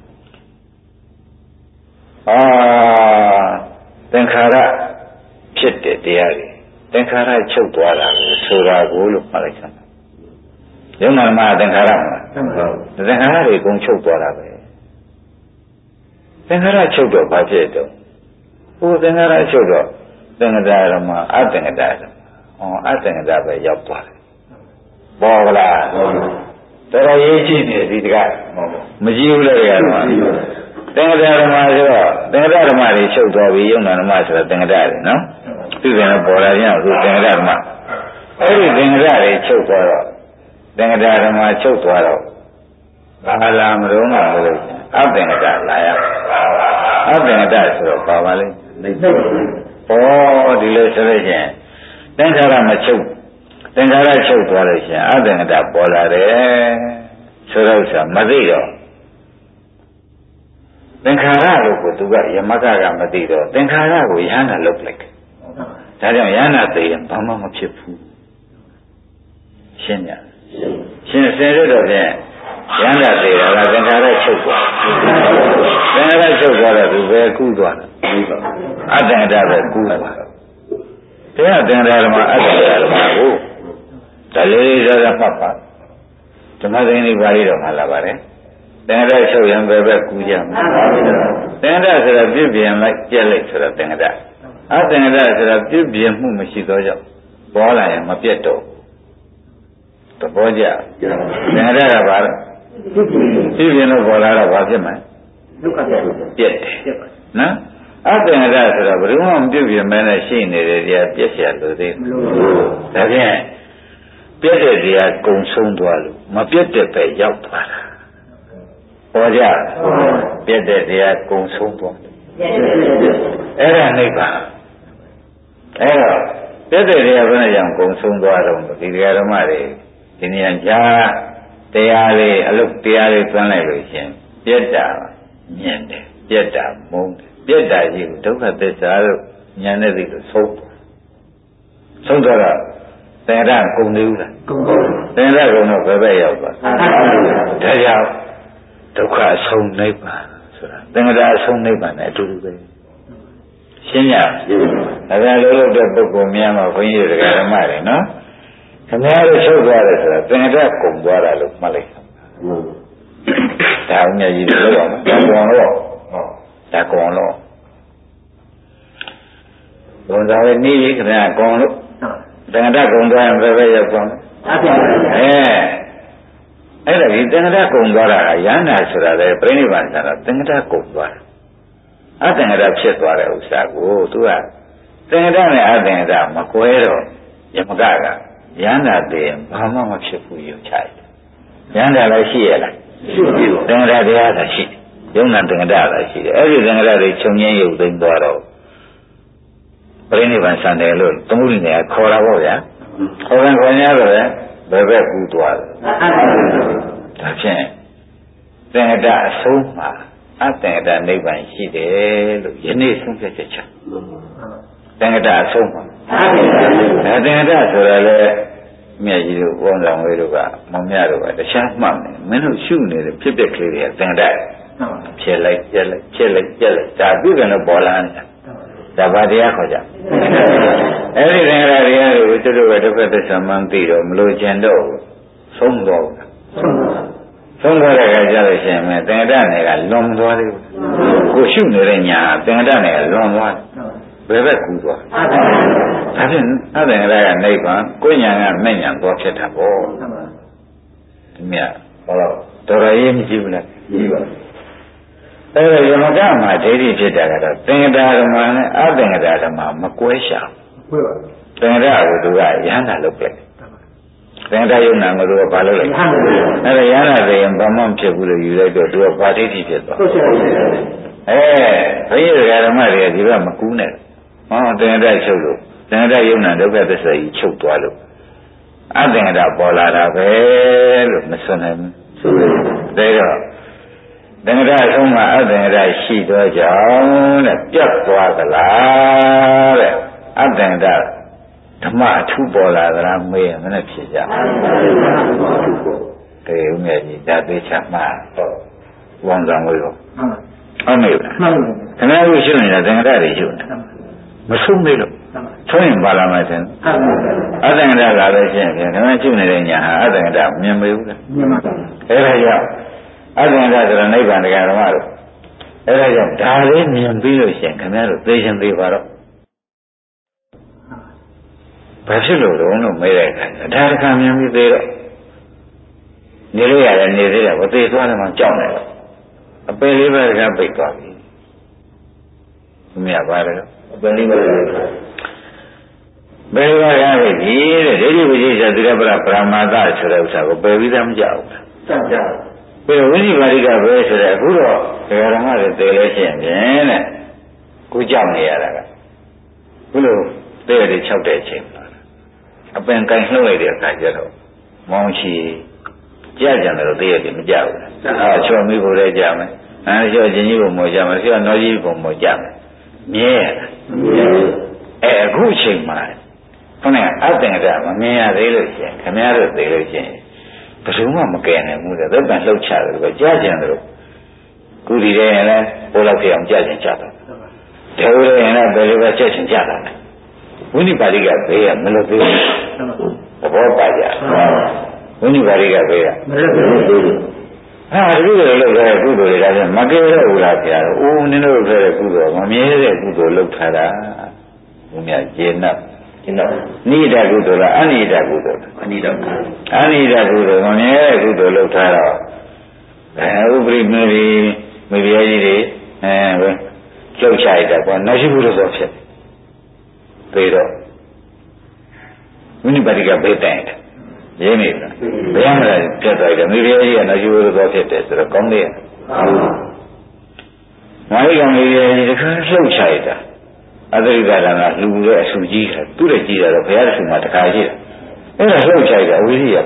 အာသင်္ခါရဖြစ်တဲ့တရားတွေသင်္ခါရချုပ်သွားတာဆိုတာကိုလို့မှတ်လိုက်စမ်းယုံနာမှာသင်္ခါရမှာသင်္ခါရတွေအကုန်ချုပ်သွားတာပဲသင်္ခါရချုပ်တော့ဘာဖြစ်တော့ဟိုသင်္ခါရချုပ်တော့သင်္ခါရမှာအသင်္ခါရဟောအသင်္ခါရပဲရောက်သွားတယ်ပေါ်လားတော်တော်ရေးကြည့်နေဒီတကမကြည့်ဘူးလေကတော့သင်္ခါရဓမ္မဆိုတော့သင်္ခါရဓမ္မတွေချုပ်သွားပြီယုံနာဓမ္မဆိုတော့သင်္ခါရတွေနော်သူကလည်းပေါ်လာပြန်အခုသင်္ခါရဓမ္မအဲ့ဒီသင်္ခါရတွေချုပ်သွားတော့သင်္ခါရဓမ္မချုပ်သွားတော့ဘာလာမလို့မလို့အသင်္ခါရလာရအသင်္ခါရဆိုတော့ပါပါလိမ့်ဩဒီလိုဆိုလို့ချင်းသင်္ခါရမချုပ်သင်္ခါရချုပ်သွားလို့ချင်းအသင်္ခါရပေါ်လာတယ်ဆိုတော့ဆိုမသိတော့သင်္ခါရလို့ကိုသူကယမကကမသိတော့သင်္ခါရကိုယဟနာလုတ်လိုက်တယ်ဒါကြောင့်ယဟနာသိရင်ဘာမှမဖြစ်ဘူးရှင်းကြရှင်းစေရတော့ဖြင့်ယဟနာသိတာကသင်္ခါရချုပ်သွားသင်္ခါရချုပ်သွားတော့သူပဲကူးသွားတယ်အတ္တန္တပဲကူးသွားတရားသင်္ခါရမှာအတ္တန္တဓမ္မကိုဒါလေးစောစောမှတ်ပါဓမ္မသိနေပါလိတော့မှလာပါတယ်သင်္ခါရချုပ်ရင်ပဲပဲကူးကြမှာသင်္ခါရဆိုတာပြည့်ပြင်းလိုက်ပြက်လိုက်ဆိုတာသင်္ခါရအသင်္ခါရဆိုတာပြည့်ပြင်းမှုမရှိတော့ကြောင့်ပေါ်လာရင်မပြတ်တော့သဘောကျသင်္ခါရကဘာလဲပြည့်ပြင်းလို့ပေါ်လာတော့ဘာဖြစ်မှာဒုက္ခပြတ်ပြတ်တယ်နော်အသင်္ခါရဆိုတာဘယ်တော့မှမပြည့်ပြင်းမဲနဲ့ရှိနေတယ်တရားပြည့်เสียလို့သေးတယ်ဒါဖြင့်ပြတ်တဲ့တရားကုံဆုံးသွားလို့မပြတ်တဲ့ပဲရောက်သွားတာပေါ်ကြပြတ်တဲ့တရားကုံဆုံးသွားအဲ့ဒါနိဗ္ဗာန်အဲ့တော့ပြတ်တဲ့တရားဘယ်နဲ့ကြောင့်ကုံဆုံးသွားတော့ဒီတရားဓမ္မတွေဒီနေရာကြာတရားလေးအလုတ်တရားလေးသွန်းလိုက်လို့ရှင်ပြတ်တာမြင်တယ်ပြတ်တာမုန်းတယ်ပြတ်တာကြီးကိုဒုက္ခသစ္စာလို့ဉာဏ်နဲ့သိလို့ဆုံးဆုံးတော့သင်္ခါရကုံနေဦးလားကုံပါသင်္ခါရကုံတော့ဘယ်ဘက်ရောက်သွားဒါကြောင့်ဒုက္ခအဆုံးနိဗ္ဗာန်ဆိုတာသင်္ခါရအဆုံးနိဗ္ဗာန်နဲ့အတူတူပဲရှင်းရဒါကြလို့လို့တဲ့ပုဂ္ဂိုလ်များမှာဘုန်းကြီးတွေကဓမ္မတွေနော်ခင်ဗျားတို့ချုပ်သွားတယ်ဆိုတာသင်္ခါရကုံသွားတာလို့မှတ်လိုက်ဒါအမြဲကြီးလို့ပြောအောင်ဒါကုံလို့ဒါကုံလို့ဘုရားရဲ့နေကြီးခင်ဗျာကုံလို့သင်္ခါရကုံသွားရင်ဘယ်ပဲရောက်သွားမလဲအဲအဲ့ဒါဒီသင်္ခါရကုံသွားတာကယန္တာဆိုတာလေပြိဋိဘံဆိုတာသင်္ခါရကုံသွားတာအသင်္ခါရဖြစ်သွားတဲ့ဥစ္စာကိုသူကသင်္ခါရနဲ့အသင်္ခါရမကွဲတော့ယမကကယန္တာတည်းဘာမှမဖြစ်ဘူးယူချတယ်ယန္တာလည်းရှိရလားရှိပြီသင်္ခါရတရားသာရှိယုံနာသင်္ခါရသာရှိတယ်အဲ့ဒီသင်္ခါရတွေချုပ်ငင်းရုပ်သိမ်းသွားတော့ပြိဋိဘံဆန်တယ်လို့သမုဒိနေခေါ်တာပေါ့ဗျာခေါ်ရင်ခေါ်ရတော့ဘယ်ဘက်ကူးသွားတယ်ဒါဖြင့်သင်္ခါရအဆုံးမှာအသင်္ခါရနိဗ္ဗာန်ရှိတယ်လို့ယနေ့ဆုံးဖြတ်ချက်ချသင်္ခါရအဆုံးမှာအဲသင်္ခါရဆိုတာလေမြတ်ကြီးတို့ဘုန်းတော်ဝေတို့ကမောင်မြတို့ကတခြားမှတ်မယ်မင်းတို့ရှုနေတဲ့ဖြစ်ပျက်ကလေးတွေကသင်္ခါရဖြစ်လိုက်ပြက်လိုက်ဖြစ်လိုက်ပြက်လိုက်ဒါပြုတယ်လို့ပေါ်လာနေတာဒါဘာတရားခေါ်ကြအဲ့ဒီသင်္ခါရတွေကိုသူတို့ကဒုက္ခသစ္စာမှန်းသိတော့မလို့ကျင်တော့ဆုံးတော့ဆုံးသွားတဲ့အခါကျလို့ရှိရင်သင်္ခါရနယ်ကလွန်သွားတယ်ကိုရှုနေတဲ့ညာသင်္ခါရနယ်ကလွန်သွားတယ်ဘယ်ဘက်ကူးသွားဒါဖြင့်အသင်္ခါရကနိဗ္ဗာန်ကိုညာကမဲ့ညာသွားဖြစ်တာပေါ့ဒီမြတ်ဟောတော့တော်တော်ရေးမကြည့်ဘူးလားကြည့်ပါအဲ့ဒါယမကမှာဒိဋ္ဌိဖြစ်တာကတော့သင်္ခါရဓမ္မနဲ့အသင်္ခါရဓမ္မမကွဲရှာဘူးသင်္ခါရကိုသူကယန္တာလုပ်လိုက်သင်္ခါရယုံနာကိုသူကဘာလုပ်လိုက်အဲ့ဒါယန္တာဆိုရင်ဘာမှမဖြစ်ဘူးလို့ယူလိုက်တော့သူကဘာဒိဋ္ဌိဖြစ်သွားအဲဘုန်းကြီးဓမ္မတွေကဒီဘက်မကူးနဲ့ဟောသင်္ကတချုပ်လို့သင်္ကတယုံနာဒုက္ခသစ္စာကြီးချုပ်သွားလို့အသင်္ကတပေါ်လာတာပဲလို့မဆွနိုင်ဘူးဆိုတဲ့တော့သင်္ကတအဆုံးမှာအသင်္ကတရှိသောကြောင့်တဲ့ပြတ်သွားသလားတဲ့အသင်္ကတဓမ္မအထူးပေါ်လာသလားမေးရင်မနဲ့ဖြစ်ကြကဲဦးမြတ်ကြီးဒါသေးချမှာတော့ဝန်ဆောင်လို့ဟုတ်မေးလားခင်ဗျားတို့ရှုနေတာသင်္ကတတွေရှုနေတာမဆုံးသေးလို့ဆိုရင်ပါလာမှဆင်းအသင်္ကတလာလို့ရှိရင်ခင်ဗျားရှုနေတဲ့ညာဟာအသင်္ကတမြင်မေးဘူးလားမြင်ပါဘူးအဲဒါကြောင့်အသင်္ကတဆိုတော့နိဗ္ဗာန်တရားဓမ္မတို့အဲဒါကြောင့်ဒါလေးမြင်ပြီးလို့ရှိရင်ခင်ဗျားတို့သိရှင်သေးပါတော့ဘာဖြစ်လို့လဲလို့မေးတဲ့အခါဒါတခါမြင်ပြီးသေးတော့နေလို့ရတယ်နေသေးတယ်မသေးသွားတယ်မှကြောက်နေတော့အပယ်လေးပါးကပိတ်သွားပြီဘုရားပါလေအပယ်လေးပါးကဘယ်လိုရလဲဒီတဲ့ဒိဋ္ဌိဝိသေသသီလပရပရမသဆိုတဲ့ဥစ္စာကိုပယ်ပြီးသားမကြောက်ဘူးကြောက်ကြပြီးဝိနိပါတိကပဲဆိုတဲ့အခုတော့ဒကာဓမ္မတွေသိလဲရှိရင်ဖြင့်တဲ့ကိုကြောက်နေရတာကဘုလို့သိရတဲ့၆တဲ့အချိန်အပင်ကင်လှုပ်လိုက်တဲ့အခါကျတော့မောင်းချီကြကြတယ်လို့သိရတယ်မကြဘူးအဲချော်မိဖို့လည်းကြမယ်အဲချော်ချင်းကြီးကိုမော်ကြမယ်ချော်နော်ကြီးကိုမော်ကြမယ်မြဲရလားအဲအခုချိန်မှာခဏအသင်္ကတမမြင်ရသေးလို့ရှိရင်ခင်ဗျားတို့သိလို့ရှိရင်ဘယ်သူမှမကယ်နိုင်ဘူးတဲ့သက်ပံလှုပ်ချတယ်လို့ကြားကြတယ်လို့ကုတီတဲ့ရင်လည်းဘိုးလောက်ပြအောင်ကြားချင်ကြတာဒေဝရရင်လည်းဘယ်လိုပဲချက်ချင်ကြတာလဲဝိနိပါတိကဘေးကမလွတ်သေးဘူးသဘောပါကြဝိနိပါတိကဘေးကမလွတ်သေးဘူးဟာဒီလိုလုပ်တဲ့ကုသိုလ်တွေကလည်းမကယ်တော့ဘူးလားဗျာအိုးနင်းတို့လုပ်တဲ့ကုသိုလ်မမြဲတဲ့ကုသိုလ်လုပ်ထားတာဘုရားကျေနပ်ကျေနပ်နိဒကုသိုလ်လားအနိဒကုသိုလ်လားအနိဒကုသိုလ်အနိဒကုသိုလ်မမြဲတဲ့ကုသိုလ်လုပ်ထားတော့အဲဥပရိမေရီမေပြားကြီးတွေအဲဘယ်လှုပ်ချရတာကွာနောက်ရှိဘူးလို့ဆိုဖြစ်ပေတော့ဝိနိပါတိကဘေးတိုင်တယ်ရင်းနေလားဘယ်မှာပြတ်သွားတယ်မေပြားကြီးကနောက်ရှိဘူးလို့ဆိုဖြစ်တယ်ဆိုတော့ကောင်းတယ်မာရိကမေပြားကြီးတခါလှုပ်ချရတာအသရိကရဏလူရဲ့အဆူကြီးတယ်သူ့ရဲ့ကြီးတယ်တော့ဘုရားရှင်မှာတခါရှိတယ်အဲ့ဒါလှုပ်ချရတာဝိရိယ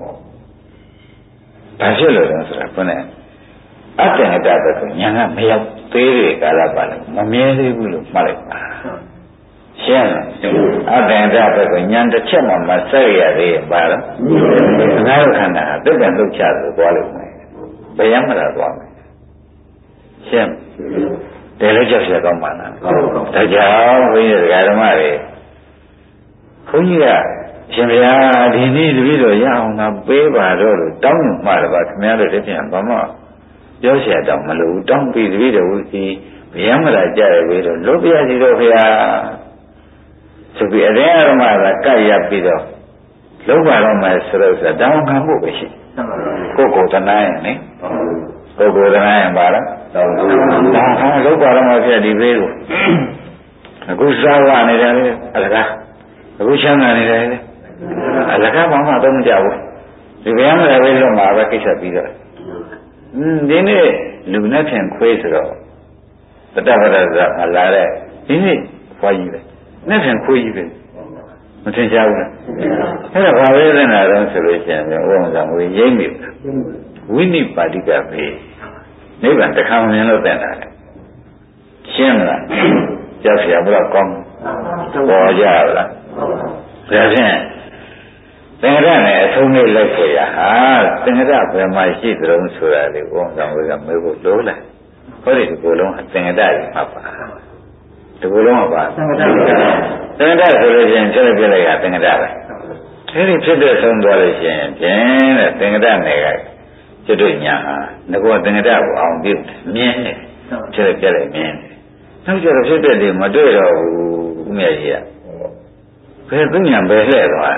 ဘာဖြစ်လို့လဲဆိုတာခုနကအတ္တငတဘက်ကညာကမရောက်သေးတဲ့ကာလပါလဲမမြဲသေးဘူးလို့မှတ်လိုက်ပါရှင်းလားအတ္တငတဘက်ကညာတစ်ချက်မှမဆက်ရသေးရင်ပါတော့ငါတို့ခန္ဓာဟာတက်တန်လှုပ်ချလို့သွားလို့မယ်ဘယ်ရမှလာသွားမယ်ရှင်းတယ်လည်းကြောက်ရကောင်းပါလားဒါကြောင့်ဘုန်းကြီးဓမ္မတွေဘုန်းကြီးကရှင်ဗျာဒီနေ့တပည့်တော်ရအောင်သာပေးပါတော့လို့တောင်းညမှာတပါခင်ဗျားတို့တည်းပြန်ဘာမှပြောเสียတော့မလို့တောင်းပြီးတပည့်တော်ဦးစီဗျမ်းမလာကြရပြီတော့လွတ်ပြစီတော့ခင်ဗျာဆိုပြီးအရင်အရမသာကပ်ရပြီးတော့လုံးပါတော့မယ်ဆိုတော့တောင်းခံဖို့ပဲရှိကိုယ်ကိုယ်တနာရင်လေကိုယ်ကိုယ်တနာရင်ပါလားတောင်းဒါဟာလုံးပါတော့မှဖြစ်ဒီဘေးကိုအခုစားရနေတယ်လေအလကားအခုချမ်းသာနေတယ်လေအလကားဘာမှတော့မကြောက်ဘူးဒီဗျမ်းမလာပဲလွတ်မှာပဲကိစ္စပြီးတော့อืมဒီနေ့လူနဲ့ဖြင့်ခွေးဆိုတော့တတ္တဝရဇာလာတဲ့ဒီနေ့ဖွာကြီးပဲနဲ့ဖြင့်ခွေးကြီးပဲမထင်ရှားဘူးလားအဲ့ဒါဘာပဲလဲနာတော့ဆိုလို့ရှိရင်ဥပမာဆောင်ဝေရိမ့်မိဝိနိပါတိကပဲနိဗ္ဗာန်တခါမြင်လို့တဲ့တာလေရှင်းမလားကြောက်เสียဘုရားကောင်းပေါ်ကြလားဒါဖြင့်သင်္ကရနဲ့အထုံးလေးလိုက်ခဲ့ရဟာသင်္ကရဘယ်မှာရှိသလုံးဆိုတာလေဘုံဆောင်ဝေကမေးဖို့လိုလားဟောဒီဒီကိုယ်လုံးသင်္ကရကြီးမှာပါဒီကိုယ်လုံးကပါသင်္ကရသင်္ကရဆိုလို့ရှိရင်ချက်ပြလိုက်ရသင်္ကရပဲအဲဒီဖြစ်တဲ့ဆုံးသွားလို့ရှိရင်ဖြင့်တဲ့သင်္ကရနယ်ကကျွတ်တို့ညာဟာငါကသင်္ကရကိုအောင်ပြုမြင်တယ်ချက်ပြလိုက်မြင်တယ်နောက်ကျတော့ဖြစ်တဲ့ဒီမတွေ့တော့ဘူးဦးမြတ်ကြီးကဘယ်သူညာပဲလှဲ့သွား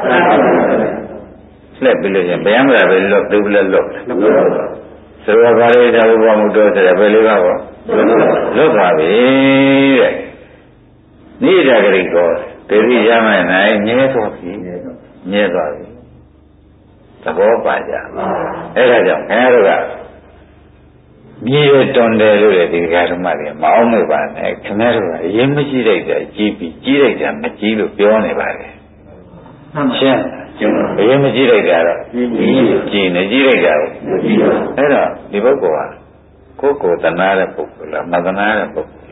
လှက်ပြီးလို့ရှင်ဘယ်မှာပဲလွတ်သူလည်းလွတ်ဆိုတော့ဘာလဲဒါဘုရားမှုတော်တယ်ဘယ်လေးပါဘောလွတ်ပါပြီတဲ့နိဒဂရိကောဒေဝိရမနိုင်ငြဲသွားပြီငြဲသွားပြီသဘောပါကြအဲ့ဒါကြောင့်ခင်ဗျားတို့ကမြေတွန်တယ်လို့ဒီကဓမ္မတွေမအောင်မေ့ပါနဲ့ခင်ဗျားတို့ကအရင်မကြည့်လိုက်တာကြည့်ပြီးကြည့်လိုက်တာမကြည့်လို့ပြောနေပါလေရှင်းအရင်မကြည့်လိုက်တာတော့ကြည့်နေကြည့်လိုက်တာအဲ့တော့ဒီပုဂ္ဂိုလ်ဟာကိုယ်ကိုယ်တနာတဲ့ပုဂ္ဂိုလ်လားမတနာတဲ့ပုဂ္ဂိုလ်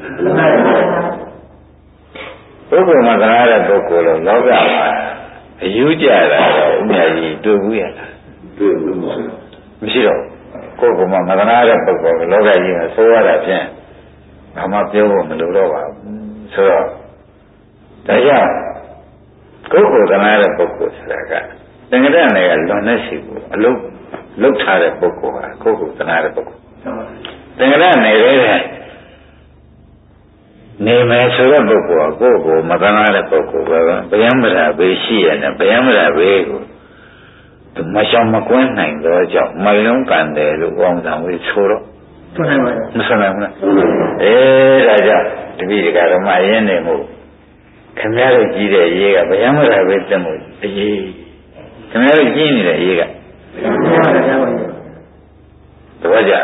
ပုဂ္ဂိုလ်မတနာတဲ့ပုဂ္ဂိုလ်လို့လောကမှာအယူကြတာတော့ဥမာကြီးတွေ့ဘူးရလားတွေ့ဘူးမရှိတော့ကိုယ်ကမှမတနာတဲ့ပုဂ္ဂိုလ်လောကကြီးမှာဆိုရတာဖြင့်ဘာမှပြောဖို့မလိုတော့ပါဘူးဆိုတော့ဒါကြောင့်ကိုယ်ကိုတနာတဲ့ပုဂ္ဂိုလ်ဆိုတာကသင်္ကတနယ်ကလွန်တဲ့ရှိကိုအလုံးလုတ်ထားတဲ့ပုဂ္ဂိုလ်ဟာကိုယ်ကိုတနာတဲ့ပုဂ္ဂိုလ်သင်္ကတနယ်ရဲ့နေမယ်ဆိုတဲ့ပုဂ္ဂိုလ်ကကိုယ်ကိုမတနာတဲ့ပုဂ္ဂိုလ်ပဲဗျံမရာဘေးရှိရတယ်ဗျံမရာဘေးကိုသူမရှောင်မကွင်းနိုင်တော့ကြောင့်မိုင်လုံးကန်တယ်လို့ဘောင်းဆောင်ပြီးဆိုတော့ဆိုနိုင်ပါဘူးမဆိုနိုင်ဘူးလားအေးဒါကြောင့်တပည့်ဓမ္မရင်းနေမှုခင်ဗျားတို့ကြီးတဲ့ရေးကဗျံမရာဘေးတက်မှုအရေးခင်ဗျားတို့ကြီးနေတဲ့ရေးကတော့ကြ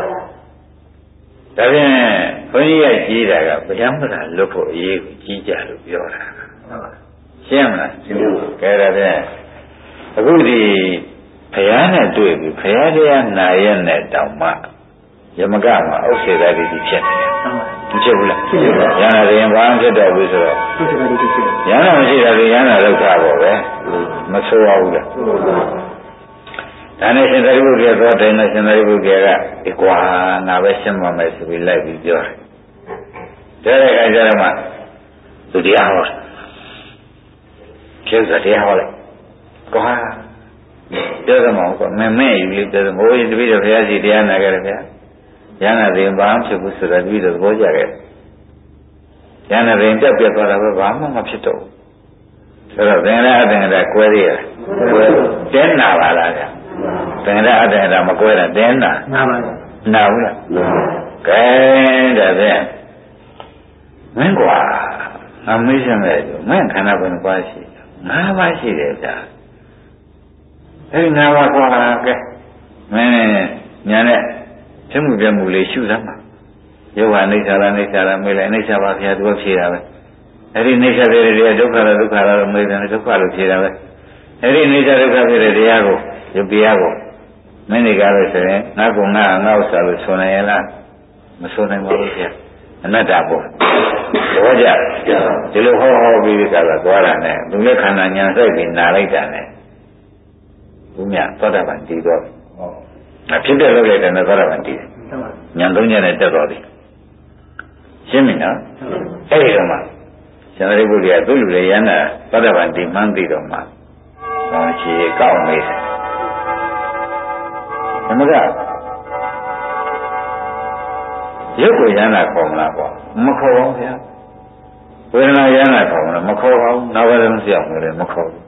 ဒါဖြင့်ဘုန်းကြီးကကြီးတာကဗျံမရာလွတ်ဖို့အရေးကိုကြီးကြလို့ပြောတာရှင်းမလားရှင်းပါဘူးကဲဒါဖြင့်အခုဒီဘုရားနဲ့တွေ့ပြီဘုရားတရားနာရက်နဲ့တောင်မှယမကမှာဥစ္စေတတိဖြစ်နေတယ်မဖြစ်ဘူးလားဖြစ်ပါဘူးဉာဏ်ရင်ဘာမှဖြစ်တော့ဘူးဆိုတော့ဥစ္စေတတိဖြစ်ဉာဏ်မရှိတာဒီဉာဏ်ဒုက္ခပေါ့ပဲမဆိုးရဘူးလားဒါနဲ့ရှင်သာရိပုတ္တရာသောတိုင်နဲ့ရှင်သာရိပုတ္တရာကဒီကွာငါပဲရှင်းပါမယ်ဆိုပြီးလိုက်ပြီးပြောတယ်တဲ့အခါကျတော့မှသူတရားဟောတယ်ကျုပ်ကတရားဟောလိုက်ကွာပြောသမောကမမဲယူလေးပြောသမောတပည့်တော်ဘုရားကြီးတရားနာကြတယ်ဗျာဉာဏ်နဲ့ဘာမှဖြစ်ဘူးဆိုတော့တပည့်တော်သဘောကျခဲ့ဉာဏ်နဲ့ပြတ်ပြတ်သွားတာပဲဘာမှမဖြစ်တော့ဘူးဆိုတော့သင်္ဃာအသင်္ဃာကွဲသေးရဲ့ကွဲတင်းနာပါလားဗျာသင်္ဃာအသင်္ဃာမကွဲတာတင်းနာနာပါဘူးနာဘူးလားကဲဒါဖြင့်မင်းကွာငါမေးစမ်းမယ်မင်းခန္ဓာဘယ်နှပါးရှိငါးပါးရှိတယ်ဗျာအဲဒီငါးပါးကွာကဲမင်းညာနဲ့ဖြစ်မှုပြမှုလေးရှုသမ်းပါယောဂအိဋ္ဌာလားအိဋ္ဌာလားမေးလိုက်အိဋ္ဌာပါဗျာသူကဖြေတာပဲအဲဒီအိဋ္ဌာတဲ့တရားဒုက္ခလားဒုက္ခလားလို့မေးတယ်ဒုက္ခလို့ဖြေတာပဲအဲဒီအိဋ္ဌာဒုက္ခဖြစ်တဲ့တရားကိုယုတ်တရားကိုမင်းတွေကလည်းဆိုရင်ငါကငါငါဥစ္စာလို့ဆိုနိုင်ရလားမဆိုနိုင်ပါဘူးဗျာအနတ္တပေါ့ဘောကြဒီလိုဟောဟောပြီးဒီကလာသွားတာနဲ့သူရဲ့ခန္ဓာညာစိုက်ပြီးနာလိုက်တာနဲ့ဘုရားသောတာပန်တည်တော့အဖြစ်တဲ့လောက်လိုက်တဲ့သောတာပန်တည်တယ်ညာသုံးညနဲ့တက်တော်ပြီရှင်းပြီနော်အဲ့ဒီတော့မှရှင်သာရိပုတ္တရာသူ့လူတွေရဟန္တာသောတာပန်တည်မှန်းသိတော့မှဟောချီကောက်နေတယ်သမကရုပ်ကိုရဟန္တာခေါ်မလားပေါ့မခေါ်ပါဘူးဗျာဝေဒနာရဟန္တာခေါ်မလားမခေါ်ပါဘူးနာဝရမပြောင်းလို့လည်းမခေါ်ဘူး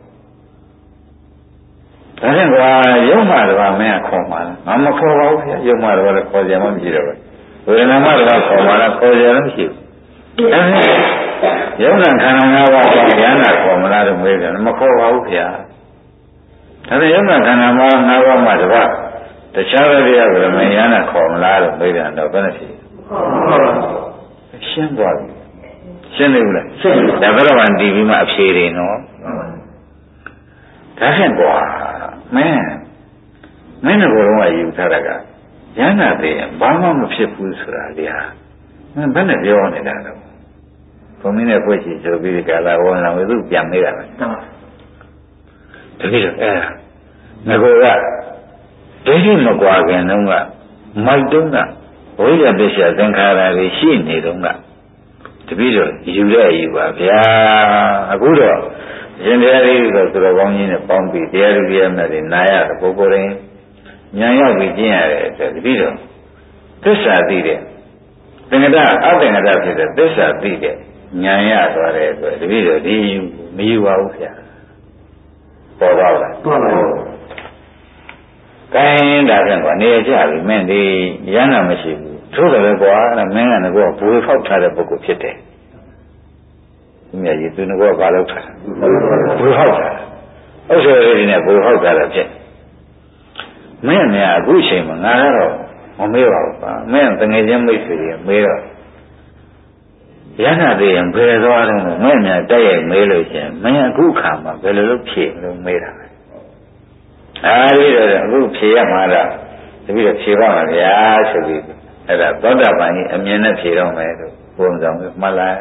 ဒါနဲ့ကွာရုပ်မှတော့မင်းကခေါ်မှာလားငါမခေါ်ပါဘူးဗျာရုပ်မှတော့လည်းခေါ်ကြမှမရှိတော့ဘူးဝေဒနာမှတော့ခေါ်မှာလားခေါ်ကြလည်းမရှိဘူးအဲရုပ်နဲ့ခန္ဓာ၅ပါးကရဟန္တာခေါ်မလားတော့မေးတယ်မခေါ်ပါဘူးဗျာဒါနဲ့ရုပ်နဲ့ခန္ဓာ၅ပါးမှတပါးတခြားတရားကလည်းမရဟန္တာခေါ်မလားလို့မေးတယ်တော့ဘယ်နဲ့ဖြစ်ရှင်းသွားပြီရှင်းနေဘူးလားရှင်းပြီဒါကတော့မှဒီပြီးမှအဖြေတွေနော်ဒါဖြင့်ကွာမင်းမင်းတို့ကတော့ယူထားတာကရဟနာသေးရင်ဘာမှမဖြစ်ဘူးဆိုတာလေဟာမင်းဘယ်နဲ့ပြောနေတာတော့ဘုံမင်းနဲ့ဖွဲ့ချီဆိုပြီးဒီကလာဝန်လာဝေသူပြန်မေးတာပဲတကယ်တော့အဲငါကဒိဋ္ဌိမကွာခင်တုန်းကမိုက်တုန်းကဝိရပစ္စယသင်္ခါရတွေရှိနေတုန်းကတပည့်တော်ယူတဲ့ယူပါဗျာအခုတော့ရှင်တရားလေးဆိုသူတော်ကောင်းကြီးနဲ့ပေါင်းပြီးတရားလူကြီးနဲ့တွေနာရတဲ့ပုဂ္ဂိုလ်ရင်းညာရောက်ပြီးကျင့်ရတဲ့အတွက်တပည့်တော်သစ္စာသိတဲ့သင်္ကတအသင်္ကတဖြစ်တဲ့သစ္စာသိတဲ့ညာရသွားတဲ့အတွက်တပည့်တော်ဒီမယူပါဘူးဗျာပေါ်ပါလားပေါ်ပါဘူးကိုင်းဒါဖြင့်ကွာနေကြပြီမင်းဒီရဟနာမရှိဘူးသို့တယ်ကွာအဲ့မင်းကလည်းကွာဘူဖောက်ထားတဲ့ပုဂ္ဂိုလ်ဖြစ်တယ်သူမြတ်ကြီးသူကဘာလုပ်ထားဘူဖောက်ထားဥစ္စာလေးနဲ့ဘူဖောက်ထားတာဖြစ်မင်းများအခုချိန်မှာငါကတော့မမေးပါဘူးပါမင်းတငယ်ချင်းမိတ်ဆွေတွေမေးတော့ရဟနာသေးရင်ဘယ်သွားတော့မင်းများတက်ရိုက်မေးလို့ရှင်မင်းအခုခါမှာဘယ်လိုလုပ်ဖြေလို့မေးတာလဲအဲဒီတော့အခုဖြေရမှာတော့တပည့်တော့ဖြေပါမှာဗျာဆိုပြီးအဲ့ဒါသောတာပန်ကြီးအမြင်နဲ့ဖြေတော့မယ်လို့ပုံစံမျိုးမှတ်လိုက်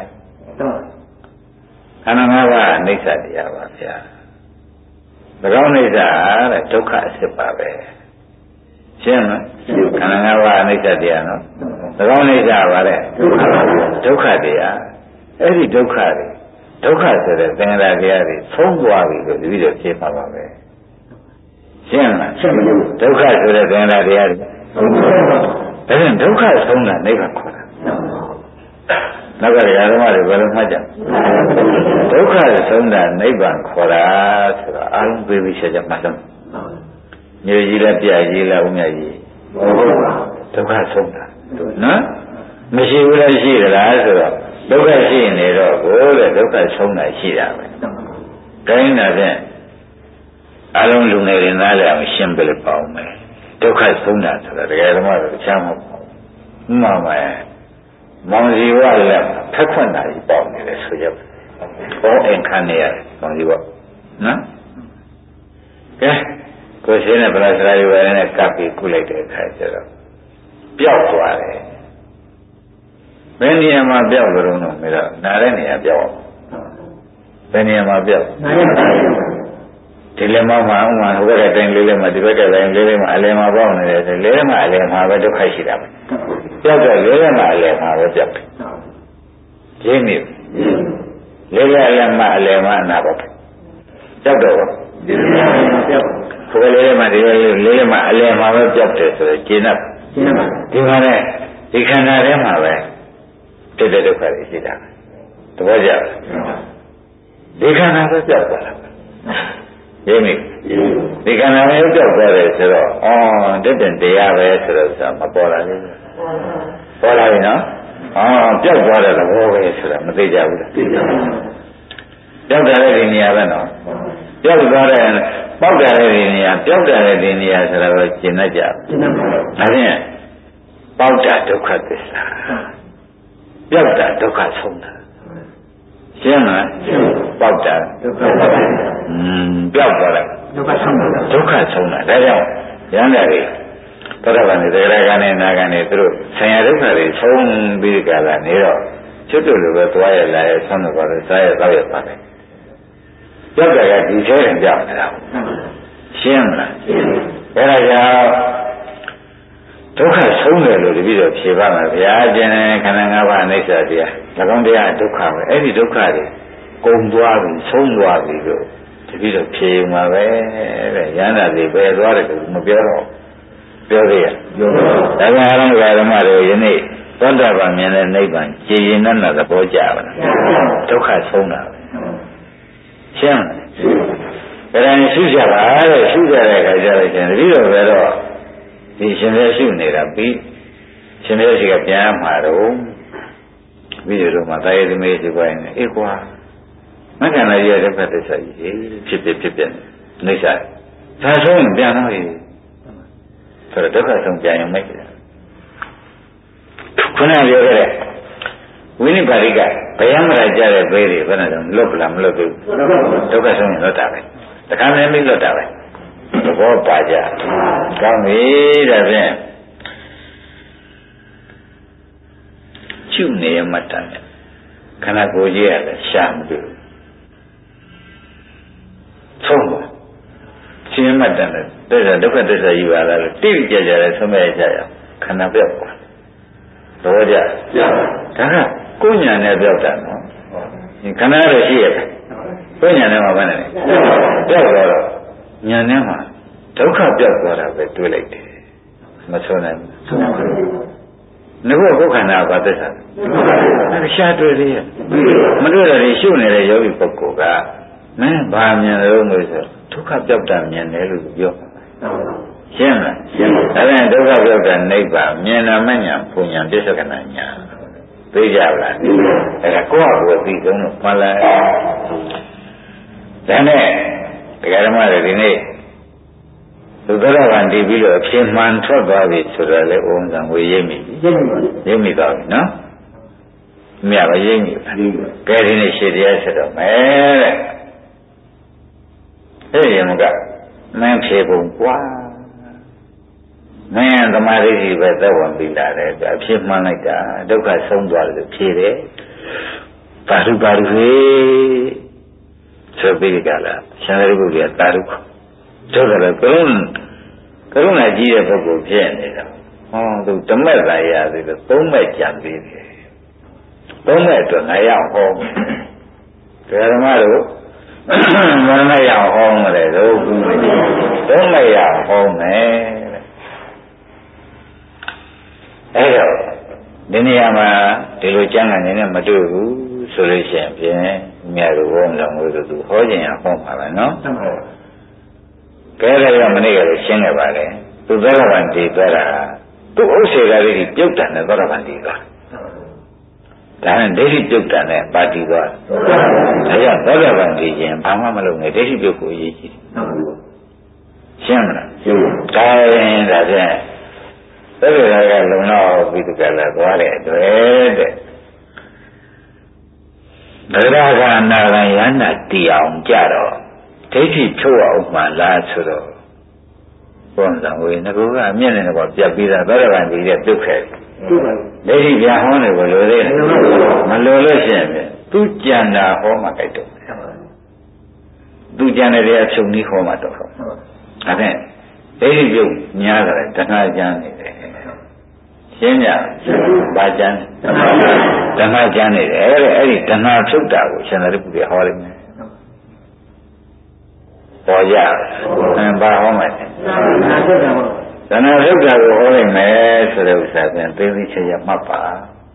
ခန္ဓာငါးပါးအိဋ္ဌတရားပါဗျာ၎င်းအိဋ္ဌတဲ့ဒုက္ခအစစ်ပါပဲရှင်းမလားခန္ဓာငါးပါးအိဋ္ဌတရားနော်၎င်းအိဋ္ဌပါတဲ့ဒုက္ခတရားအဲ့ဒီဒုက္ခတွေဒုက္ခဆိုတဲ့သင်္ခါရတရားတွေဆုံးသွားပြီလို့တပည့်တော်ဖြေပါပါပဲရှင်းမလားဒုက္ခဆိုတဲ့သင်္ခါရတရားတွေဒါဖြင့်ဒုက္ခဆုံးတာနိဗ္ဗာန်ခေါ်တာနောက်ကဓမ္မတွေဘယ်လိုမှတ်ကြဒုက္ခဆုံးတာနိဗ္ဗာန်ခေါ်တာဆိုတော့အာရုံပေးပြီးချက်ချက်မှတ်ဆုံးမြေကြီးလည်းပြကြီးလည်းဥမြကြီးဒုက္ခဆုံးတာနော်မရှိဘူးလည်းရှိသလားဆိုတော့ဒုက္ခရှိနေတော့ကိုယ်တဲ့ဒုက္ခဆုံးတာရှိတာပဲဒါင်းတာဖြင့်အာရုံလူငယ်တွေနားလည်အောင်ရှင်းပြလို့ပေါ့မယ်ဒုက္ခဆုံးတာဆိုတာဒကာဓမ္မတွေချမ်းမဟုတ်ဘူးမှန်ပါရဲ့မောင်စီဝလည်းဖက်ခွင့်တာကြီးပေါ့နေတယ်ဆိုကြပါဘောအိမ်ခန်းနေရတယ်မောင်စီဝနော်ကဲကိုရှင်းတဲ့ဗလာစရာယူရတဲ့ကပ်ပြီးကုလိုက်တဲ့အခါကျတော့ပျောက်သွားတယ်ဘယ်နေရာမှာပျောက်လို့တော့မလို့နားတဲ့နေရာပျောက်ဘယ်နေရာမှာပျောက်ဒီလက်မောင်းမှာဥမာဟိုဘက်ကတိုင်းလေးလေးမှာဒီဘက်ကတိုင်းလေးလေးမှာအလယ်မှာပေါက်နေတယ်ဆိုလေးမှာအလယ်မှာပဲဒုက္ခရှိတာပဲပျောက်တော့လေးမှာအလယ်မှာပဲပျောက်တယ်ရင်းနေလေးလေးအလယ်မှာအလယ်မှာအနာပေါ့ပျောက်တော့ဟိုလေးမှာဒီလေးလေးမှာအလယ်မှာပဲပျောက်တယ်ဆိုတော့ကျင်းတ်ဒီမှာနဲ့ဒီခန္ဓာထဲမှာပဲတိတ်တဲ့ဒုက္ခတွေရှိတာသဘောကျလားဒီခန္ဓာပဲပျောက်သွားတာရင်းမိဒီခန္ဓာမျိုးကြောက်သွားတယ်ဆိုတော့အော်တက်တဲ့တရားပဲဆိုတော့ဆိုတာမပေါ်လာဘူးပေါ်လာပြီနော်အော်ကြောက်သွားတဲ့သဘောပဲဆိုတာမသိကြဘူးလားသိကြပါဘူးကြောက်တဲ့ဒီနေရာပဲနော်ကြောက်သွားတဲ့ပေါက်တဲ့ဒီနေရာကြောက်တဲ့ဒီနေရာဆိုတော့ရှင်းတတ်ကြရှင်းတတ်ပါဘူးဒါဖြင့်ပေါက်တာဒုက္ခသစ္စာကြောက်တာဒုက္ခဆုံးတာရှင်းလားပေါက်တာဒုက္ခอืมပြောက်သွားတယ်ဒုက္ခဆုံးတာဒုက္ခဆုံးတာဒါကြောင့်ရဟန္တာတွေသောတာပန်တွေသရဂါနဲ့နာဂါနဲ့သူတို့ဆံရဒုက္ခတွေဆုံးပြီးကြလာနေတော့ချွတ်တို့လိုပဲသွားရလာရဆုံးတော့ပါတယ်စားရတော့ရပါတယ်ပြောက်တာကဒီချဲရင်ကြောက်နေတာရှင်းမလားအဲ့ဒါကြောင့်ဒုက္ခဆုံးတယ်လို့တပည့်တော်ဖြေပါမယ်ဗျာကျင်ခန္ဓာ၅ပါးအိဋ္ဌတရား၎င်းတရားဒုက္ခပဲအဲ့ဒီဒုက္ခတွေကုန်သွားပြီဆုံးသွားပြီလို့တပည့်တော်ဖြေမှာပဲတဲ့ရဟန္တာတွေပဲသွားတယ်လို့မပြောတော့ပြောသေးရပြောပါဘူးဒါကြောင့်အရဟံဓမ္မတွေယနေ့သောတာပန်မြင်တဲ့နိဗ္ဗာန်ကြည်ရင်နဲ့သဘောကျပါလားဒုက္ခဆုံးတာပဲရှင်းလားဒါရင်ရှုကြပါတဲ့ရှုကြတဲ့အခါကျတော့ရှင်တပည့်တော်ပဲတော့ဒီရှင်ရဲ့ရှုနေတာပြီးရှင်ရဲ့ရှိကပြန်မှာတော့ပြီးရတော့မှတာရဲ့သမီးရှိပိုင်းနဲ့အေးကွာမက္ခဏာကြီးရဲ့ဒုက္ခသစ္စာကြီးဖြစ်ဖြစ်ဖြစ်ဖြစ်နေစားဒါဆုံးရင်ပြန်တော့ရေးဆိုတော့ဒုက္ခဆုံးပြန်ရင်မိုက်တယ်ခုနပြောခဲ့တဲ့ဝိနိပါရိကဘယံမရာကြတဲ့ဘေးတွေဘယ်နဲ့တော့လွတ်ပလားမလွတ်ဘူးဒုက္ခဆုံးရင်လွတ်တာပဲတခါနဲ့မိလွတ်တာပဲသဘောပါကြကောင်းပြီဒါဖြင့်ကျုပ်နေမှတ်တယ်ခန္ဓာကိုယ်ကြီးကလည်းရှာမတွေ့ဘူးဆုံးပါရှင်းမှတ်တယ်တဲ့ဒုက္ခသစ္စာကြီးပါလားလို့တိတိကျကျလည်းဆုံးမဲ့ကြရခန္ဓာပြောက်သွားသဘောကျဒါကကိုယ်ညာနဲ့ပြောက်တာနော်ခန္ဓာရရှိရဲ့ကိုယ်ညာနဲ့မှဘာနဲ့လဲပြောက်သွားတော့ညာနဲ့မှဒုက္ခပြောက်သွားတာပဲတွေးလိုက်တယ်မဆုံးနိုင်ဘူးငါကကိုယ်ခန္ဓာဘာသစ္စာလဲရှားတွေ့သေးရဲ့မတွေ့တော့ရှုနေတဲ့ယောဂီပုဂ္ဂိုလ်ကမင်းဘာမြင်လို့လို့ဆိုဒုက္ခပြောက်တာမြင်တယ်လို့ပြောရှင်းလားရှင်းပါဒါပြန်ဒုက္ခပြောက်တာနိဗ္ဗာန်မြင်နာမညာပူညာပြစ္ဆကနာညာသိကြလားအဲဒါကိုယ့်အကိုသိဆုံးလို့မှန်လားဒါနဲ့ဒကာဓမ္မတွေဒီနေ့သူသောတာပန်တည်ပြီးတော့အဖြစ်မှန်ထွက်သွားပြီဆိုတော့လေဥစ္စာကိုရိပ်မိရိပ်မိရိပ်မိသွားပြီနော်မြတ်ပဲရိပ်မိကဲဒီနေ့ရှေ့တရားဆက်တော့မယ်တဲ့အဲ့ဒီမှာကမင်းဖြေပုံကွာမင်းသမာဓိကြီးပဲသက်ဝင်ပြီးလာတယ်အဖြစ်မှန်လိုက်တာဒုက္ခဆုံးသွားတယ်လို့ဖြေတယ်ပါရုပါရုဟေဆိုပြီးကြလားရှင်သာရိပုတ္တရာတာရုတို့တယ်ကရုဏကရုဏာကြီးတဲ့ပုဂ္ဂိုလ်ဖြစ်နေတာဟောသူဓမ္မသာရသေးလို့သုံးမဲ့ကြံသေးတယ်သုံးမဲ့အတွက်ငါရအောင်ဟောဓမ္မတို့မမရအောင်ဟောမလဲတို့သုံးမဲ့ရအောင်ဟောမယ်အဲ့တော့ဒီနေရာမှာဒီလိုကျမ်းဂန်နေနဲ့မတွေ့ဘူးဆိုလို့ရှိရင်ဖြင့်မြတ်တို့ဘုံတော်ကိုသူဟောခြင်းရဟောမှာပဲနော်ကဲဒါကြောင့်မနေ့ကလည်းရှင်းခဲ့ပါလေသူသောတာပန်တည်သွားတာသူ့ဥစ္စေကလေးကြီးပြုတ်တယ်နဲ့သောတာပန်တည်သွားဒါနဲ့ဒိဋ္ဌိပြုတ်တယ်နဲ့ပါတည်သွားဒါကြောင့်သောတာပန်တည်ခြင်းဘာမှမလုပ်နဲ့ဒိဋ္ဌိပြုတ်ကိုအရေးကြီးရှင်းမလားရှင်းပါဒါရင်ဒါဖြင့်သက်ရကလုံလောက်ပြီးတကလည်းသွားတဲ့အတွက်တဲ့ဗဒရာကအနာဂံယန္တာတည်အောင်ကြတော့ဒိဋ္ဌိထုတ်အောင်မှလားဆိုတော့ဘုန်းတော်ဝေငကူကအမြင့်နဲ့တော့ပြတ်ပြီးသားသောတာပန်တည်တဲ့ပြုတ်ခဲ့ဒိဋ္ဌိပြဟောတယ်ကိုလိုသေးတယ်မလိုလို့ရှိရင်သူကြံတာဟောမှကြိုက်တော့သူကြံတဲ့အဖြုံကြီးဟောမှတော့ဟုတ်ဒါဖြင့်ဒိဋ္ဌိပြုတ်များတယ်တဏှာကြံနေတယ်ရှင်းကြဘာကြံတဏှာကြံနေတယ်အဲ့ဒါအဲ့ဒီတဏှာဖြုတ်တာကိုရှင်သာရိပုတ္တရာဟောလိုက်မယ်ပေါ်ကြအင်းဘာဟောမယ်တဏှာဖြုတ်တာကိုဟောလိုက်မယ်ဆိုတဲ့ဥစ္စာပြန်သိသိချင်ရမှတ်ပါ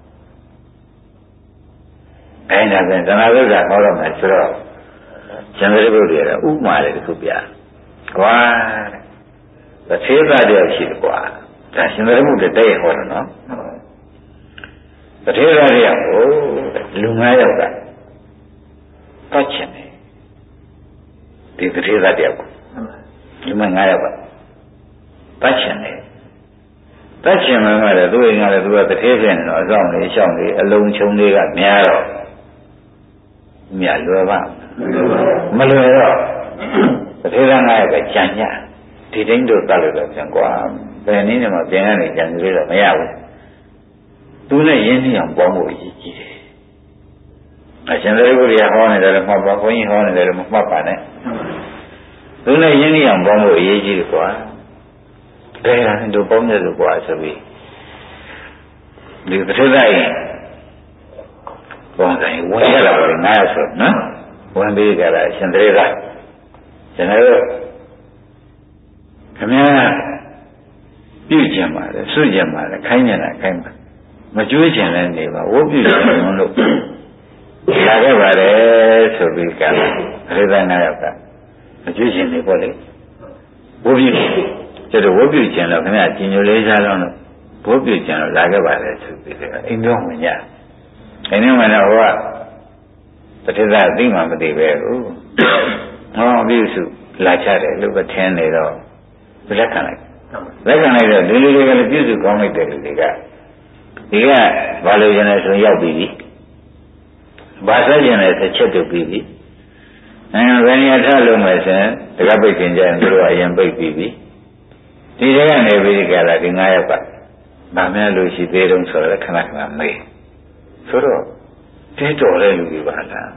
အဲ့ဒါပြန်တဏှာဖြုတ်တာဟောတော့မယ်ဆိုတော့ရှင်သာရိပုတ္တရာကဥပမာလေးတစ်ခုပြကွာတဲ့သေသားတယောက်ရှိတယ်ကွာဒါရှင်သာရိပုတ္တရာတဲ့ဟောတယ်နော်တထေရရယောက်ကိုလူငါးယောက်ကတတ်ချင်တယ်ဒီတထေရတယောက်ကိုလူငါးယောက်ကတတ်ချင်တယ်တတ်ချင်မှလည်းသူ့အိမ်ကလည်းသူကတထေရဖြစ်နေတော့အဆောင်လေးရှောင်းလေးအလုံးချုံလေးကများတော့မြတ်လွယ်ပါမလွယ်တော့တထေရငါးယောက်ကကြံကြဒီတိုင်းတို့တတ်လို့တော့ပြန်ကွာဘယ်နည်းနဲ့မှပြန်ရနေကြံကြလို့တော့မရဘူးသူနဲ့ရင်းနှီးအောင်ပေါင်းဖို့အရေးကြီးတယ်အရှင်သာရိပုတ္တရာဟောနေတယ်လည်းမှတ်ပါဘုန်းကြီးဟောနေတယ်လည်းမမှတ်ပါနဲ့သူနဲ့ရင်းနှီးအောင်ပေါင်းဖို့အရေးကြီးတယ်ကွာဘယ်ဟာတို့ပေါင်းရလို့ကွာဆိုပြီးဒီပထမရင်ပေါင်းတယ်ဝင်ရတာပဲငါရဆိုနော်ဝင်ပြီးကြတာအရှင်သာရိပုတ္တရာကျွန်တော်တို့ခမည်းပြုကျင်ပါတယ်စွကျင်ပါတယ်ခိုင်းကျင်တာခိုင်းပါမကြွေးကျင်လည်းနေပါဝုတ်ပြုကျင်လို့လာခဲ့ပါတယ်ဆိုပြီးကရေသနာရောက်ကမကြွေးကျင်နေပေါ့လေဝုတ်ပြုကျတော့ဝုတ်ပြုကျင်တော့ခင်ဗျာကျင်ညိုလေးစားတော့ဝုတ်ပြုကျင်တော့လာခဲ့ပါတယ်ဆိုပြီးကအိမ်တော်မညအိမ်တော်မတော့ဟောကတတိယသိမှမသိပဲဟုတ်ဟောပြုစုလာချတယ်လို့ပဲထင်းနေတော့လက်ခံလိုက်လက်ခံလိုက်တော့ဒီလူတွေကလည်းပြည့်စုံကောင်းလိုက်တဲ့လူတွေကဒီကဘာလို့ရနေဆိုရောက်ပြီဘာဆက်ကျင်လဲဆိုချက်တုပ်ပြီးပြီအဲဘယ်နေရာထားလို့မယ်ဆိုရင်တကပိတ်ခင်ကြရင်သူတို့အရင်ပိတ်ပြီးပြီဒီတွေကနေပြီးကြလာဒီငါးယောက်ကဗာမဲလို့ရှိသေးတုံးဆိုတော့ခဏခဏမေးဆိုတော့တဲတော်တဲ့လူတွေပါလား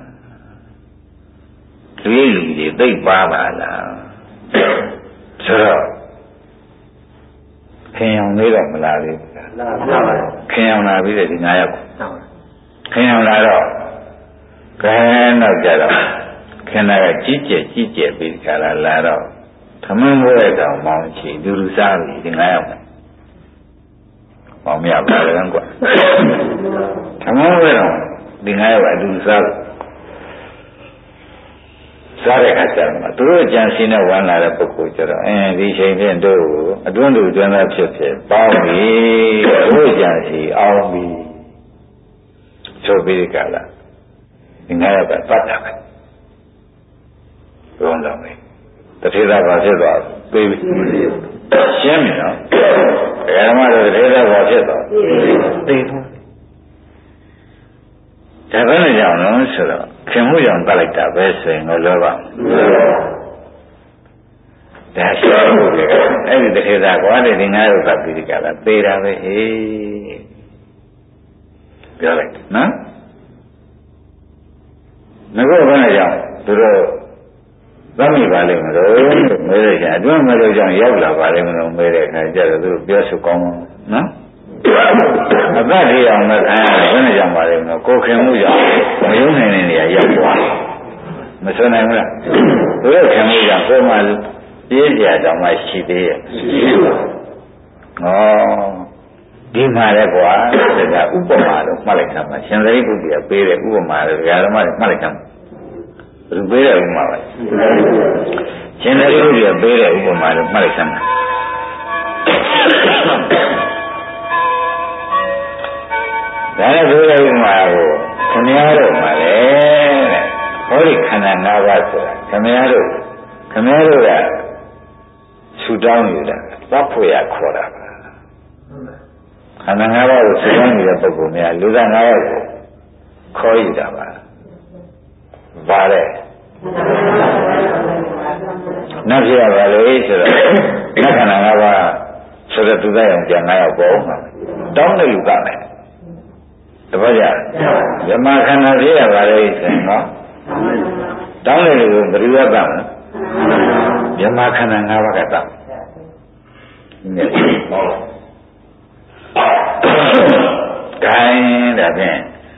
လူကြီးလူကြီးသိပ်ပါပါလားဆိုတော့ခင်အောင်လေးတော့မလာသေးဘူးခင်အောင်လာပြီးတဲ့ဒီငါးယောက်ခင်အောင်လာတော့ခဲတော့ကြတော့ခင်လာကကြီးကျယ်ကြီးကျယ်ပြီးကြလာလာတော့သမင်းဘွဲတောင်မောင်းချီလူလူစားပြီဒီငါးယောက်မောင်းမရပါဘူးကွာသမင်းဘွဲတော့ဒီငါးယောက်ကလူလူစားစားတဲ့အခါကျတော့သူတို့ကြံစည်နဲ့ဝင်လာတဲ့ပုဂ္ဂိုလ်ကျတော့အင်းဒီချိန်ဖြင့်တို့အတွန်းတူအတွန်းသားဖြစ်ဖြစ်ပေါင်းပြီတို့ကြံစည်အောင်ပြီဆိုပြီးကြလားဒီငါရကတတ်တာပဲဘုံတော်မေတထေသာဘာဖြစ်သွားပေးပြီရှင်းပြီနော်ဓမ္မတို့ဒေသဘောဖြစ်တော့သိသွားဒါပဲလေကြောင့်လို့ဆိုတော့ခင်မှုကြောင့်တတ်လိုက်တာပဲဆိုရင်တော့လောဘဒါရှိဖို့လေအဲ့ဒီတခေသာကွာတဲ့ဒီငါးရုပ်ကပြီးဒီကလာသေးတာပဲဟေးပြောလိုက်နော်ငါကဘာလဲကြောင့်သူတို့သမိပါလိမ့်မလို့မဲရကြအတွင်းမလို့ကြောင့်ရောက်လာပါလိမ့်မလို့မဲတဲ့အခါကျတော့သူတို့ပြောဆိုကောင်းမှာနော်အတ္တတွေအောင်လည်းခံရတယ်ဘယ်နဲ့ကြောင့်ပါလိမ့်မလို့ကိုခင်မှုကြောင့်မယုံနိုင်တဲ့နေရာရောက်သွားမဆွနိုင်ဘူးလားသူတို့ခင်မှုကြောင့်ကိုယ်မှပြည့်ကြတော့မှရှိသေးရဲ့ဩဒီမှာလဲကွာဒါကဥပမာလို့မှတ်လိုက်တာမှာရှင်သာရိပုတ္တရာပေးတဲ့ဥပမာလို့ဓမ္မတွေမှတ်လိုက်တာဘယ်လိုပေးတဲ့ဥပမာလဲရှင်သာရိပုတ္တရာပေးတဲ့ဥပမာလို့မှတ်လိုက်တာဒါနဲ့ပြောတဲ့ဥပမာကိုခင်ဗျားတို့မှလည်းဟောဒီခန္ဓာ၅ပါးဆိုတာခင်ဗျားတို့ခင်ဗျားတို့ကဆူတောင်းနေတာသတ်ဖို့ရခေါ်တာပါခန္ဓာ၅ပါးကိုဆူတောင်းနေတဲ့ပုဂ္ဂိုလ်များလူသား၅ပါးကိုခေါ်ရတာပါဗါတဲ့နတ်ပြရပါလေဆိုတော့နတ်ခန္ဓာ၅ပါးဆိုတော့သူသားရောင်ကြံ၅ယောက်ပေါ့တောင်းတယ်လူကမယ်တပည့်ကြဓမ္မခန္ဓာပြရပါလေဆိုရင်နော်တောင်းတယ်လူကိုဘယ်လိုရပါ့မလဲဓမ္မခန္ဓာ၅ပါးကတောင်းနေဟောဂိုင်းဒါဖြင့်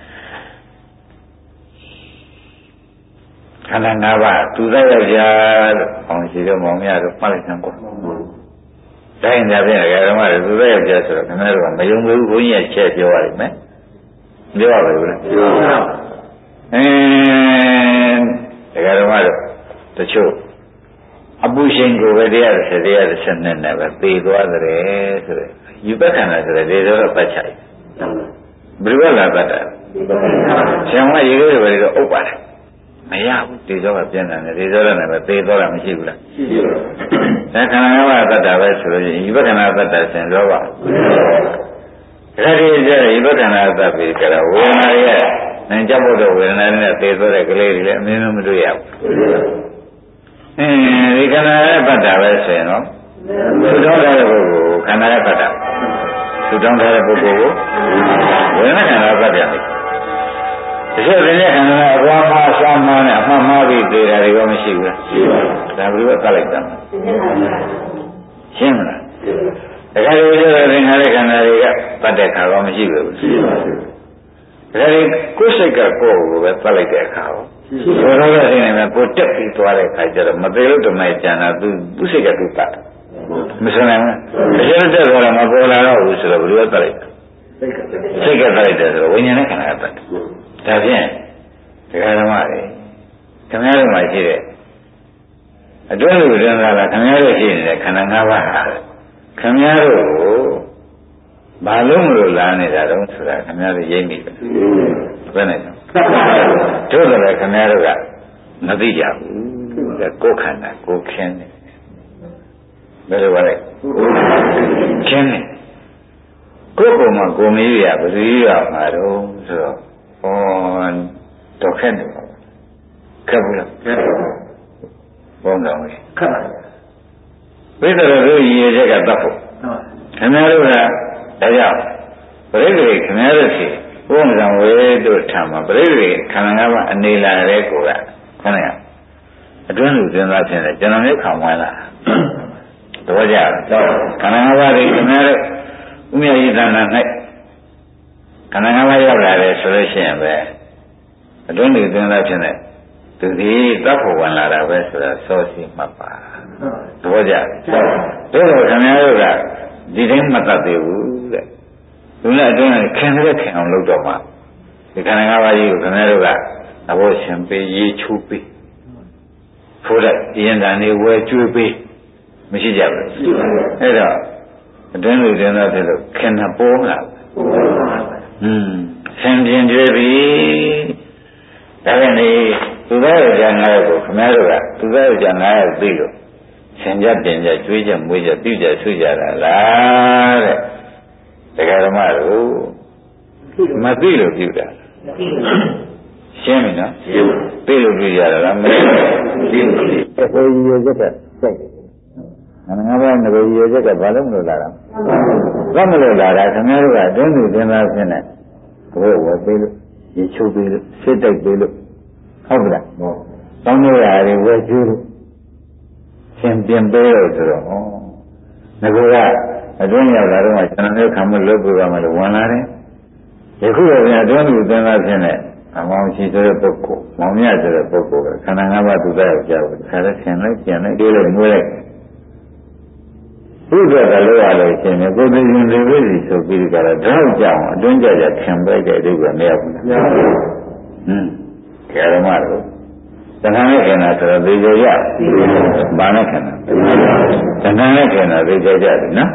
ခန္ဓာ၅ပါးသူသားယောက်ျားလို့အောင်ရှိတော့မောင်မရတော့မှတ်လိုက်စမ်းပေါ့ဒါရင်ဒါဖြင့်ဓမ္မတွေသူသားယောက်ျားဆိုတော့ခင်ဗျားတို့ကမယုံဘူးဘုန်းကြီးကချက်ပြောရလိမ့်မယ်ပြောရပါဘူးလားပြောပါဘူးအင်းဓမ္မတို့တချို့အပူရှင်ကိုပဲတရားတစ်ဆက်တရားတစ်ဆက်နဲ့နဲ့ပဲသေသွားတယ်ဆိုတော့ယူပက္ခဏာဆိုတဲ့ဒေသောပတ်ချိုင်ဘယ်လိုလာတတ်တာဆံမရေလို့ပဲတော့ဥပ္ပါတယ်မရဘူးဒေသောကပြန်တယ်ဒေသောနဲ့ပဲသေသွားတာမရှိဘူးလားရှိပါဘူးဒါခန္ဓာငါးပါးတတ်တာပဲဆိုလို့ယူပက္ခဏာတတ်တာဆင်သောပါဒါဒီကျယူပက္ခဏာတတ်ပြီးကြတော့ဝေဒနာရဲ့နိုင်ကြဖို့တော့ဝေဒနာနဲ့သေသွားတဲ့ကလေးတွေလည်းအမြင်မတွေ့ရဘူးအင်းဒီခန္ဓာရဲ့ပတ်တာပဲဆိုရင်တော့သူတောင်းတဲ့ပုဂ္ဂိုလ်ခန္ဓာရဲ့ပတ်တာသူတောင်းတဲ့ပုဂ္ဂိုလ်ကိုဝေဒနာခန္ဓာပတ်တယ်ဒီလိုတဲ့ခန္ဓာအဘွားမှားအစားမှားနဲ့အမှတ်မှားပြီးသေးတာတွေကမရှိဘူးလားရှိပါဘူးဒါဘယ်လိုကလိုက်တာရှင်းမလားတခါလိုကျတော့သင်္ခါရခန္ဓာတွေကပတ်တဲ့ခါတော့မရှိဘူးရှိပါဘူးဒါကြိကိုယ်စိတ်ကကိုယ်ကိုပဲပတ်လိုက်တဲ့အခါရောဆိုတော့လည်းနေမှာကိုတက်ပြီးသွားတဲ့ခါကျတော့မသေးလို့တမဲကျန်တာသူသူစိတ်ကသူပတ်မစနိုင်ဘူးတကယ်တက်သွားတော့မပေါ်လာတော့ဘူးဆိုတော့ဘယ်လိုတက်လိုက်စိတ်ကတက်လိုက်တယ်ဆိုတော့ဝိညာဉ်နဲ့ခန္ဓာကတက်ဒါဖြင့်ဒကာဓမ္မတွေခင်ဗျားတို့မှာရှိတဲ့အတွင်းလူတွင်လာတာခင်ဗျားတို့ရှိနေတဲ့ခန္ဓာ၅ပါးဟာခင်ဗျားတို့ကိုဘာလို့မလို့လာနေတာတုံးဆိုတာခင်ဗျားတို့ရိပ်မိပဲဘယ်နဲ့တို့တယ်ခင်ဗျားတို့ကမသိကြဘူးတဲ့ကိုယ်ခန္ဓာကိုယ်ခင်းတယ်ဘယ်လိုပါလဲခင်းတယ်ကိုယ်ပုံမှာကိုယ်မရရဘယ်လိုရမှာတော့ဆိုတော့ဟောတော့ခက်တယ်ခက်ဘူးလားခက်ပါဘုံတော်ကြီးခက်ပါဘိသရတို့ရည်ရချက်ကတတ်ဖို့ခင်ဗျားတို့ကဒါကြောင့်ပြိဋိခင်ဗျားတို့ရှိဘုံဇံဝေတို့ထံမှာပြိဋိခန္ဓာငါးပါးအနေလာတဲ့ကိုကခဏရအတွင်းလူသင်္သာဖြစ်တယ်ကျွန်တော်မျိုးခံဝင်လာတော့ကြတော့ခန္ဓာငါးပါးတွေခင်ဗျားတို့ဥမြယိသနာ၌ခန္ဓာငါးပါးရောက်လာတယ်ဆိုလို့ရှိရင်ပဲအတွင်းလူသင်္သာဖြစ်တဲ့သူဒီတတ်ဖို့ဝင်လာတာပဲဆိုတာစောစီမှတ်ပါတော့ကြတော့ခင်ဗျားတို့ကဒီတိုင်းမတတ်သေးဘူးတဲ့သူနဲ့အတွင်းခင်တဲ့ခင်အောင်လုပ်တော့မှဒီခန္ဓာ၅ပါးကြီးကိုခင်ဗျားတို့ကအဖို့ရှင်ပေးရေးချိုးပေးဖိုးတဲ့ရင်တန်တွေဝဲကျွေးပေးမရှိကြဘူးအဲ့တော့အတွင်းလူတင်သားဖြစ်လို့ခင်တာပေါ်လာอืมဆင်ပြင်းကျွေးပြီဒါနဲ့သူသားရဲ့ဉာဏ်ငါးယောက်ကိုခင်ဗျားတို့ကသူသားရဲ့ဉာဏ်ငါးယောက်သိလို့ရှင်ကြပြင်ကြကျွေးကြမွေးကြပြုကြဆွကြတာလားတဲ့တရားဓမ္မတို့မသိလို့ပြုတာရှင်းပြီနော်သိလို့ပြုကြတာလားမသိဘူးဘယ်ရည်ရက်ကစိုက်တယ်ငါဘာနဲ့ဘယ်ရည်ရက်ကဘာလို့မလို့လာတာဘာမလို့လာတာခင်ဗျားတို့ကတွင်းသူတွင်းသားဖြစ်နေဘိုးဝယ်ပေးလို့ရေချုပ်ပေးလို့စစ်တိုက်ပေးလို့ဟုတ်ကဲ့ဟုတ်တောင်းရရတယ်ဝယ်ကျိုးလို့ရှင်ပြင်ပေးလို့ဆိုတော့ဩငါကအတွင်းရောက်လာတော့ကျွန်တော်တို့ခံမလို့ပြပါမလို့ဝင်လာတယ်ယခုတော့ပြန်အတွင်းသူတွင်းသားဖြစ်နေအမောင်ရှိဆိုတဲ့ပုဂ္ဂိုလ်မောင်မြတ်ဆိုတဲ့ပုဂ္ဂိုလ်ကခန္ဓာ၅ပါးသူသားရောက်ကြဘူးခါလည်းဆင်လိုက်ပြန်လိုက်တွေးလိုက်မွေးလိုက်ဘုရားကလို့ရလို့ရှင်ကိုယ်သိရင်သိပြီဆိုပြီးကြတော့တောက်ကြအောင်အတွင်းကြကြခင်ပဲတဲ့အိဗယ်မရဘူးလားဟင်းခေရမတို့တဏှာနဲ့ခင်တာဆိုတော့သိကြရဘာနဲ့ခင်တာတဏှာနဲ့ခင်တာသိကြကြတယ်နော်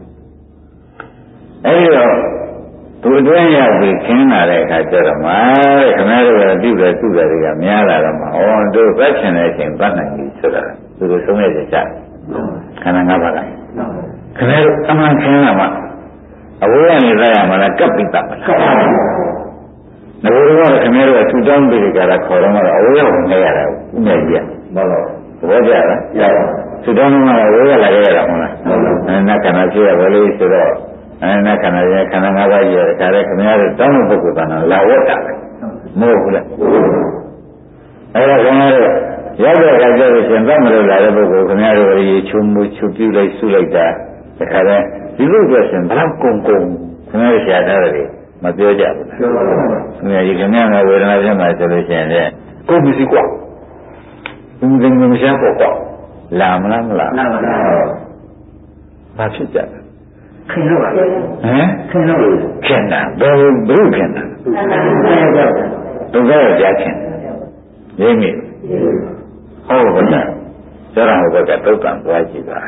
အဲဒီတော့သူအတွင်းရောက်ပြီးခင်းလာတဲ့အခါကျတော့မှတဲ့ခင်ဗျားတို့ကပြုတယ်သူ့တယ်တွေကများလာတော့မှဩတို့ပတ်ချင်တဲ့အချိန်ပတ်နိုင်ပြီဆိုတာသူတို့ဆုံးရကြကြခန္ဓာ၅ပါးကခင်ဗျားတို့အမှန်ခင်းလာမှအဝေးကနေလိုက်ရမှာလားကပ်ပြီးတတ်မှာလားငါတို့ကခင်ဗျားတို့ကထူတောင်းပြီးကြတာခေါ်တော့အဝေးရောက်နေရတာဥမဲ့ကြီးမဟုတ်ဘောကြလားရပါထူတောင်းမှအဝေးရလာခဲ့ရတာမဟုတ်လားအဲနတ်ခန္ဓာဖြစ်ရပါလို့ဆိုတော့အဲနတ်ခန္ဓာရဲ့ခန္ဓာ၅ပါးကြီးရတဲ့ခါတဲ့ခင်ဗျားတို့တောင်းတဲ့ပုဂ္ဂိုလ်ကလာဝတ်တာပဲမဟုတ်ဘူးလားအဲဒါခင်ဗျားတို့ရောက်တဲ့အခါကျတော့ရှင်သတ်မလို့လာတဲ့ပုဂ္ဂိုလ်ခင်ဗျားတို့ရေချုံမှုချုပ်ပြုလိုက်ဆုလိုက်တာတခါတည်းဒီလိုဆိုရှင်ဘလောက်ကုန်ကုန်ခင်ဗျားတို့ရှားထားတယ်မပြောကြဘူးလားပြောပါဘူးခင်ဗျာဒီခင်ဗျားကဝေဒနာဖြစ်မှာဆိုလို့ရှိရင်လည်းကိုယ်မရှိกว่าဘယ်လိုမှမရှားပေါ့ကွာလာမလားမလားလာပါလားဘာဖြစ်ကြလဲခင်လို့ပါဟမ်ခင်လို့ခင်တာဘယ်ဘုခင်တာဒုက္ခရကြခင်ရင်းမိဟုတ်ပါလားကျတော့ဟိုဘက်ကတုတ်တန်သွားကြည့်ပါ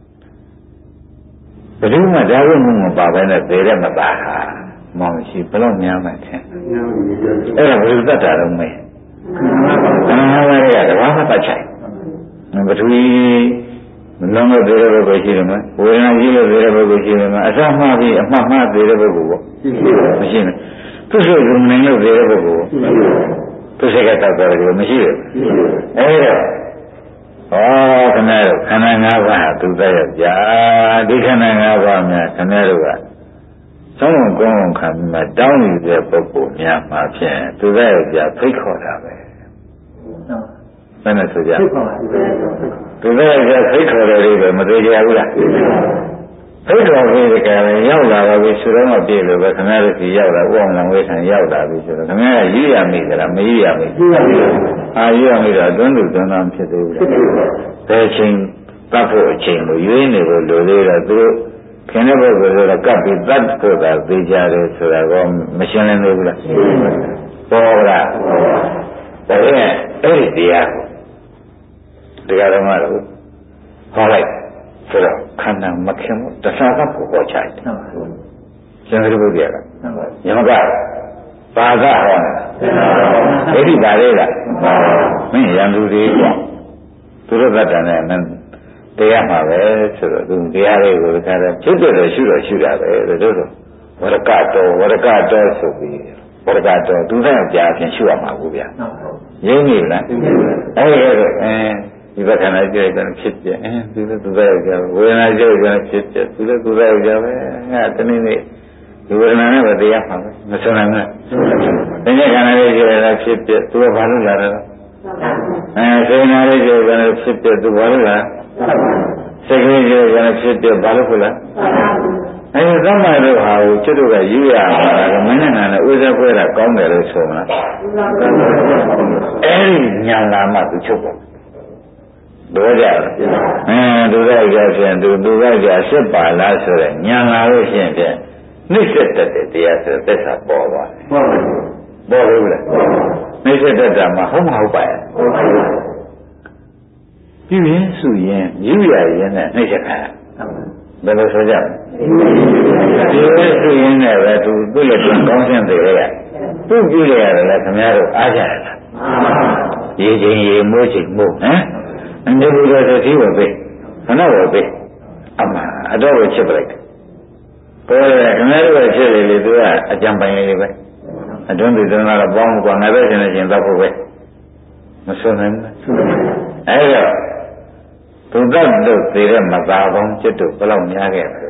ဘယ်သူမှဒါရုံမှုမပါဘဲနဲ့သေတဲ့မပါဟာမောင်ရှိဘလို့များမှထင်အဲ့ဒါဘယ်လိုတတ်တာတော့မေးခန္ဓာ၅ပါးရဲ့တဘာမှတတ်ချိုင်ပထဝီမလုံးလို့သေးတဲ့ဘုရားရှိတယ်မဝေဒနာကြီးလို့သေးတဲ့ဘုရားရှိတယ်မအစမှားပြီးအမှတ်မှားသေးတဲ့ဘုရားပေါ့မရှိဘူးသူစိတ်ကမနိုင်လို့သေးတဲ့ဘုရားသူစိတ်ကတောက်တယ်လို့မရှိဘူးအဲ့တော့ဩခဏတော့ခန္ဓာ၅ပါးသူသက်ရကြာဒီခန္ဓာ၅ပါးများခဏတော့ကသုံးလုံးကုန်းလုံးခံပြီးမှတောင်းနေတဲ့ပုဂ္ဂိုလ်များမှာဖြင့်သူသက်ရကြာဖိတ်ခေါ်တာပဲဘယ်နဲ့ဆိုကြသူသက်ရကြာဖိတ်ခေါ်တယ်လို့ပဲမသေးကြဘူးလားဖိတ်ခေါ်ပြီးကြတယ်ရောက်လာတော့ပြီးဆိုတော့မပြေလို့ပဲခဏတော့ဒီရောက်လာဥအောင်လံဝေးဆန်ရောက်လာပြီဆိုတော့ခဏကရည်ရမိကြလားမရည်ရမိအာရည်ရမိတော့တွန်းလူတွန်းသားဖြစ်သေးဘူးဘယ်ချိန်တတ်ဖို့အချိန်ကိုရွေးနေဖို့လိုသေးတော့သူတို့ခင်တဲ့ဘက်ကတော့ကပ်ပြီးတတ်ဖို့သာသိကြတယ်ဆိုတာကမရှင်းလင်းသေးဘူးလားပေါ်လားဒါဖြင့်အဲ့ဒီတရားကိုတရားတော်မှာတော့ဟောလိုက်ဆိုတော့ခန္ဓာမခင်ဘူးတခြားကကိုဟောချတယ်ရှင်သာရိပုတ္တရာကယမကပါကဟောတယ်အဲ့ဒီပါလေလားမင်းရံသူတွေကသူတို့ကတည်းကနဲ့တရားမှာပဲဆိုတော့သူတရားတွေကိုတခါတည်းဖြစ်တယ်ရှုတော့ရှုတာပဲတို့တို့ဝရကတော်ဝရကတော်ဆိုပြီးဝရကတော်သူတိုင်းကြာဖြင့်ရှုရမှာဘူးဗျာရင်းနေလားအဲ့ဒါတော့အဲဒီဘက်ကလည်းကြည့်တယ်ဖြစ်ပြအဲသူလည်းသူတိုင်းကြာဝေဒနာကြည့်တယ်ဖြစ်ပြသူလည်းသူတိုင်းကြာပဲငါတနေ့နေ့ဒီဝေဒနာနဲ့ပဲတရားမှာပဲမဆုံးနိုင်ဘူးတကယ်ခန္ဓာလေးကြည့်တယ်ဖြစ်ပြသူကဘာလို့လာတယ်အဲစေနာလေးကြည့်တယ်ဖြစ်ပြသူဘာလို့လာစိတ်ကလေးကြည့်တယ်ဖြစ်ပြဘာလို့လဲအဲဒီသမ္မာတို့ဟာကိုကျွတ်တို့ကယူရမှာမင်းနဲ့ငါနဲ့ဥစ္စာခွဲတာကောင်းတယ်လို့ဆိုမလားအဲဒီညာလာမှသူချုပ်ပေါ့တို့ကြလားအဲသူကကြပြန်သူသူကကြစစ်ပါလားဆိုတော့ညာလာလို့ရှိရင်ဖြင့်နှိစ္စတတ်တဲ့တရားဆိုသက်သာပေါ်သွားတယ်ဟုတ်ပါဘူးပေါ်ဘူးလားနှိစ္စတတ်တာမှဟုတ်မဟုတ်ပါရဲ့ပြုရင်စုရင်ယူရရင်နဲ့နှိစ္စခံဘယ်လိုဆိုကြလဲပြုရင်စုရင်နဲ့ပဲသူသူ့လက်တွင်ကောင်းရှင်းသေးရဲ့သူ့ပြုရရတယ်လေခင်ဗျားတို့အားကြရလားရေချင်းရေမိုးချင်းမိုးဟမ်အနေဘူးတော့သတိဝပဲခဏဝယ်ပေးအမှအတော့ကိုချစ်ပလိုက်ကိုယ်ကခဏတော့ချစ်လေလေသူကအကြံပိုင်လေးပဲအတွင်းသူသနာကပေါင်းကွာငါပဲရှင်နေရှင်တော့ဖို့ပဲမဆွနိုင်ဘူးအဲ့တော့သူတတ်လို့သေးတဲ့မသာပေါင်းจิตတို့ဘယ်လောက်များခဲ့လဲ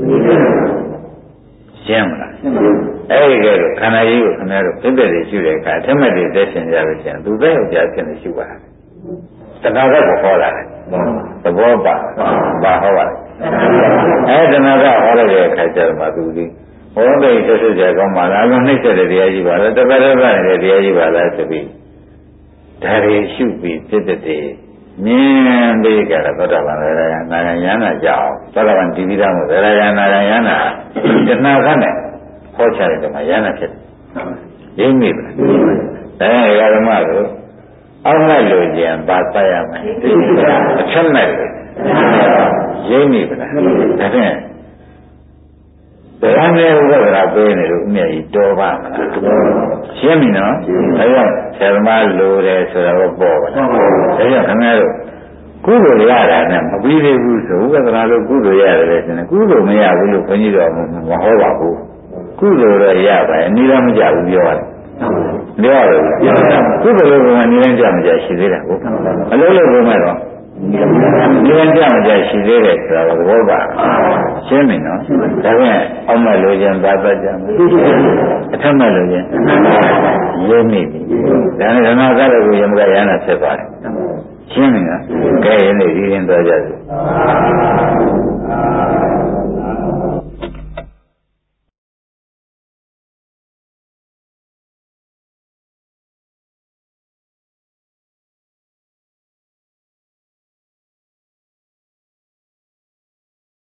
ရှင်းမလားအဲ့ဒီကဲခန္ဓာကြီးကိုခင်ဗျားတို့ပြည့်ပြည့်လေးရှိတဲ့အခါအထက်မဲ့တွေသက်ရှင်ကြလို့ရှင်သူပဲယောက်ျားဖြစ်နေရှိပါတယ်တဏှာကကိုဟောလာတယ်သဘောပါပါဟောပါအဲ့တဏှာကဟောလိုက်တဲ့အခါကျတော့မှသူဒီဟောတဲ့ဆက်ဆက်ကြကောင်းပါလားအလုံးနှိမ့်ဆက်တဲ့တရားကြီးပါလားတပတ်တပတ်နေတဲ့တရားကြီးပါလားဆိုပြီးဒါတွေရှုပြီးပြည့်တဲ့မြင်ပြီးကြတော့သောတာပန်လည်းရနာရယနာကြောက်သောတာပန်ဒီပိဓာမို့ရယနာရယနာတဏှာကနဲ့ဟောချတဲ့ကမှာယနာဖြစ်တယ်ရင်းမိပါလားဒါရဓမ္မတို့အောက်မဲ့လို့ကျင်ပါပတ်ရမယ်အချက်မဲ့လို့ရင်းမိပါလားဒါဖြင့်ဘယ်အနေဥပဒရာပေးနေလို့အမြဲကြီးတော်ပါမလားရှင်းပြီနော်ဒါကြောင့်ဆရာသမားလိုတယ်ဆိုတော့ပေါ်ပါလားဒါကြောင့်ခင်ဗျားတို့ကုသိုလ်ရတာနဲ့မပြီးသေးဘူးဆိုဥပဒရာလို့ကုသိုလ်ရတယ်လေဆိုရင်ကုသိုလ်မရဘူးလို့ခွန်ကြီးတော်မဟောပါဘူးကုသိုလ်တော့ရပါရဲ့နေတော့မကြဘူးပြောရတယ်ပြောရတယ်ကုသိုလ်လို့ကနေတိုင်းကြမကြရှိသေးတယ်ဟုတ်အလုံးလုံးဘုံမဲ့တော့ဒီကကြမကြရှိသေးတယ်ဆိုတာသဘောပါရှင်းပြီနော်ဒါဖြင့်အောက်မဲ့လိုခြင်းဘာပတ်ကြမလဲအထက်မဲ့လိုခြင်းရင်းမိပြီဒါနဲ့ဓမ္မကားကိုယမကရဟနာဆက်ပါတယ်ရှင်းပြီနော်ကဲယနေ့ဒီရင်တော့ကြစို့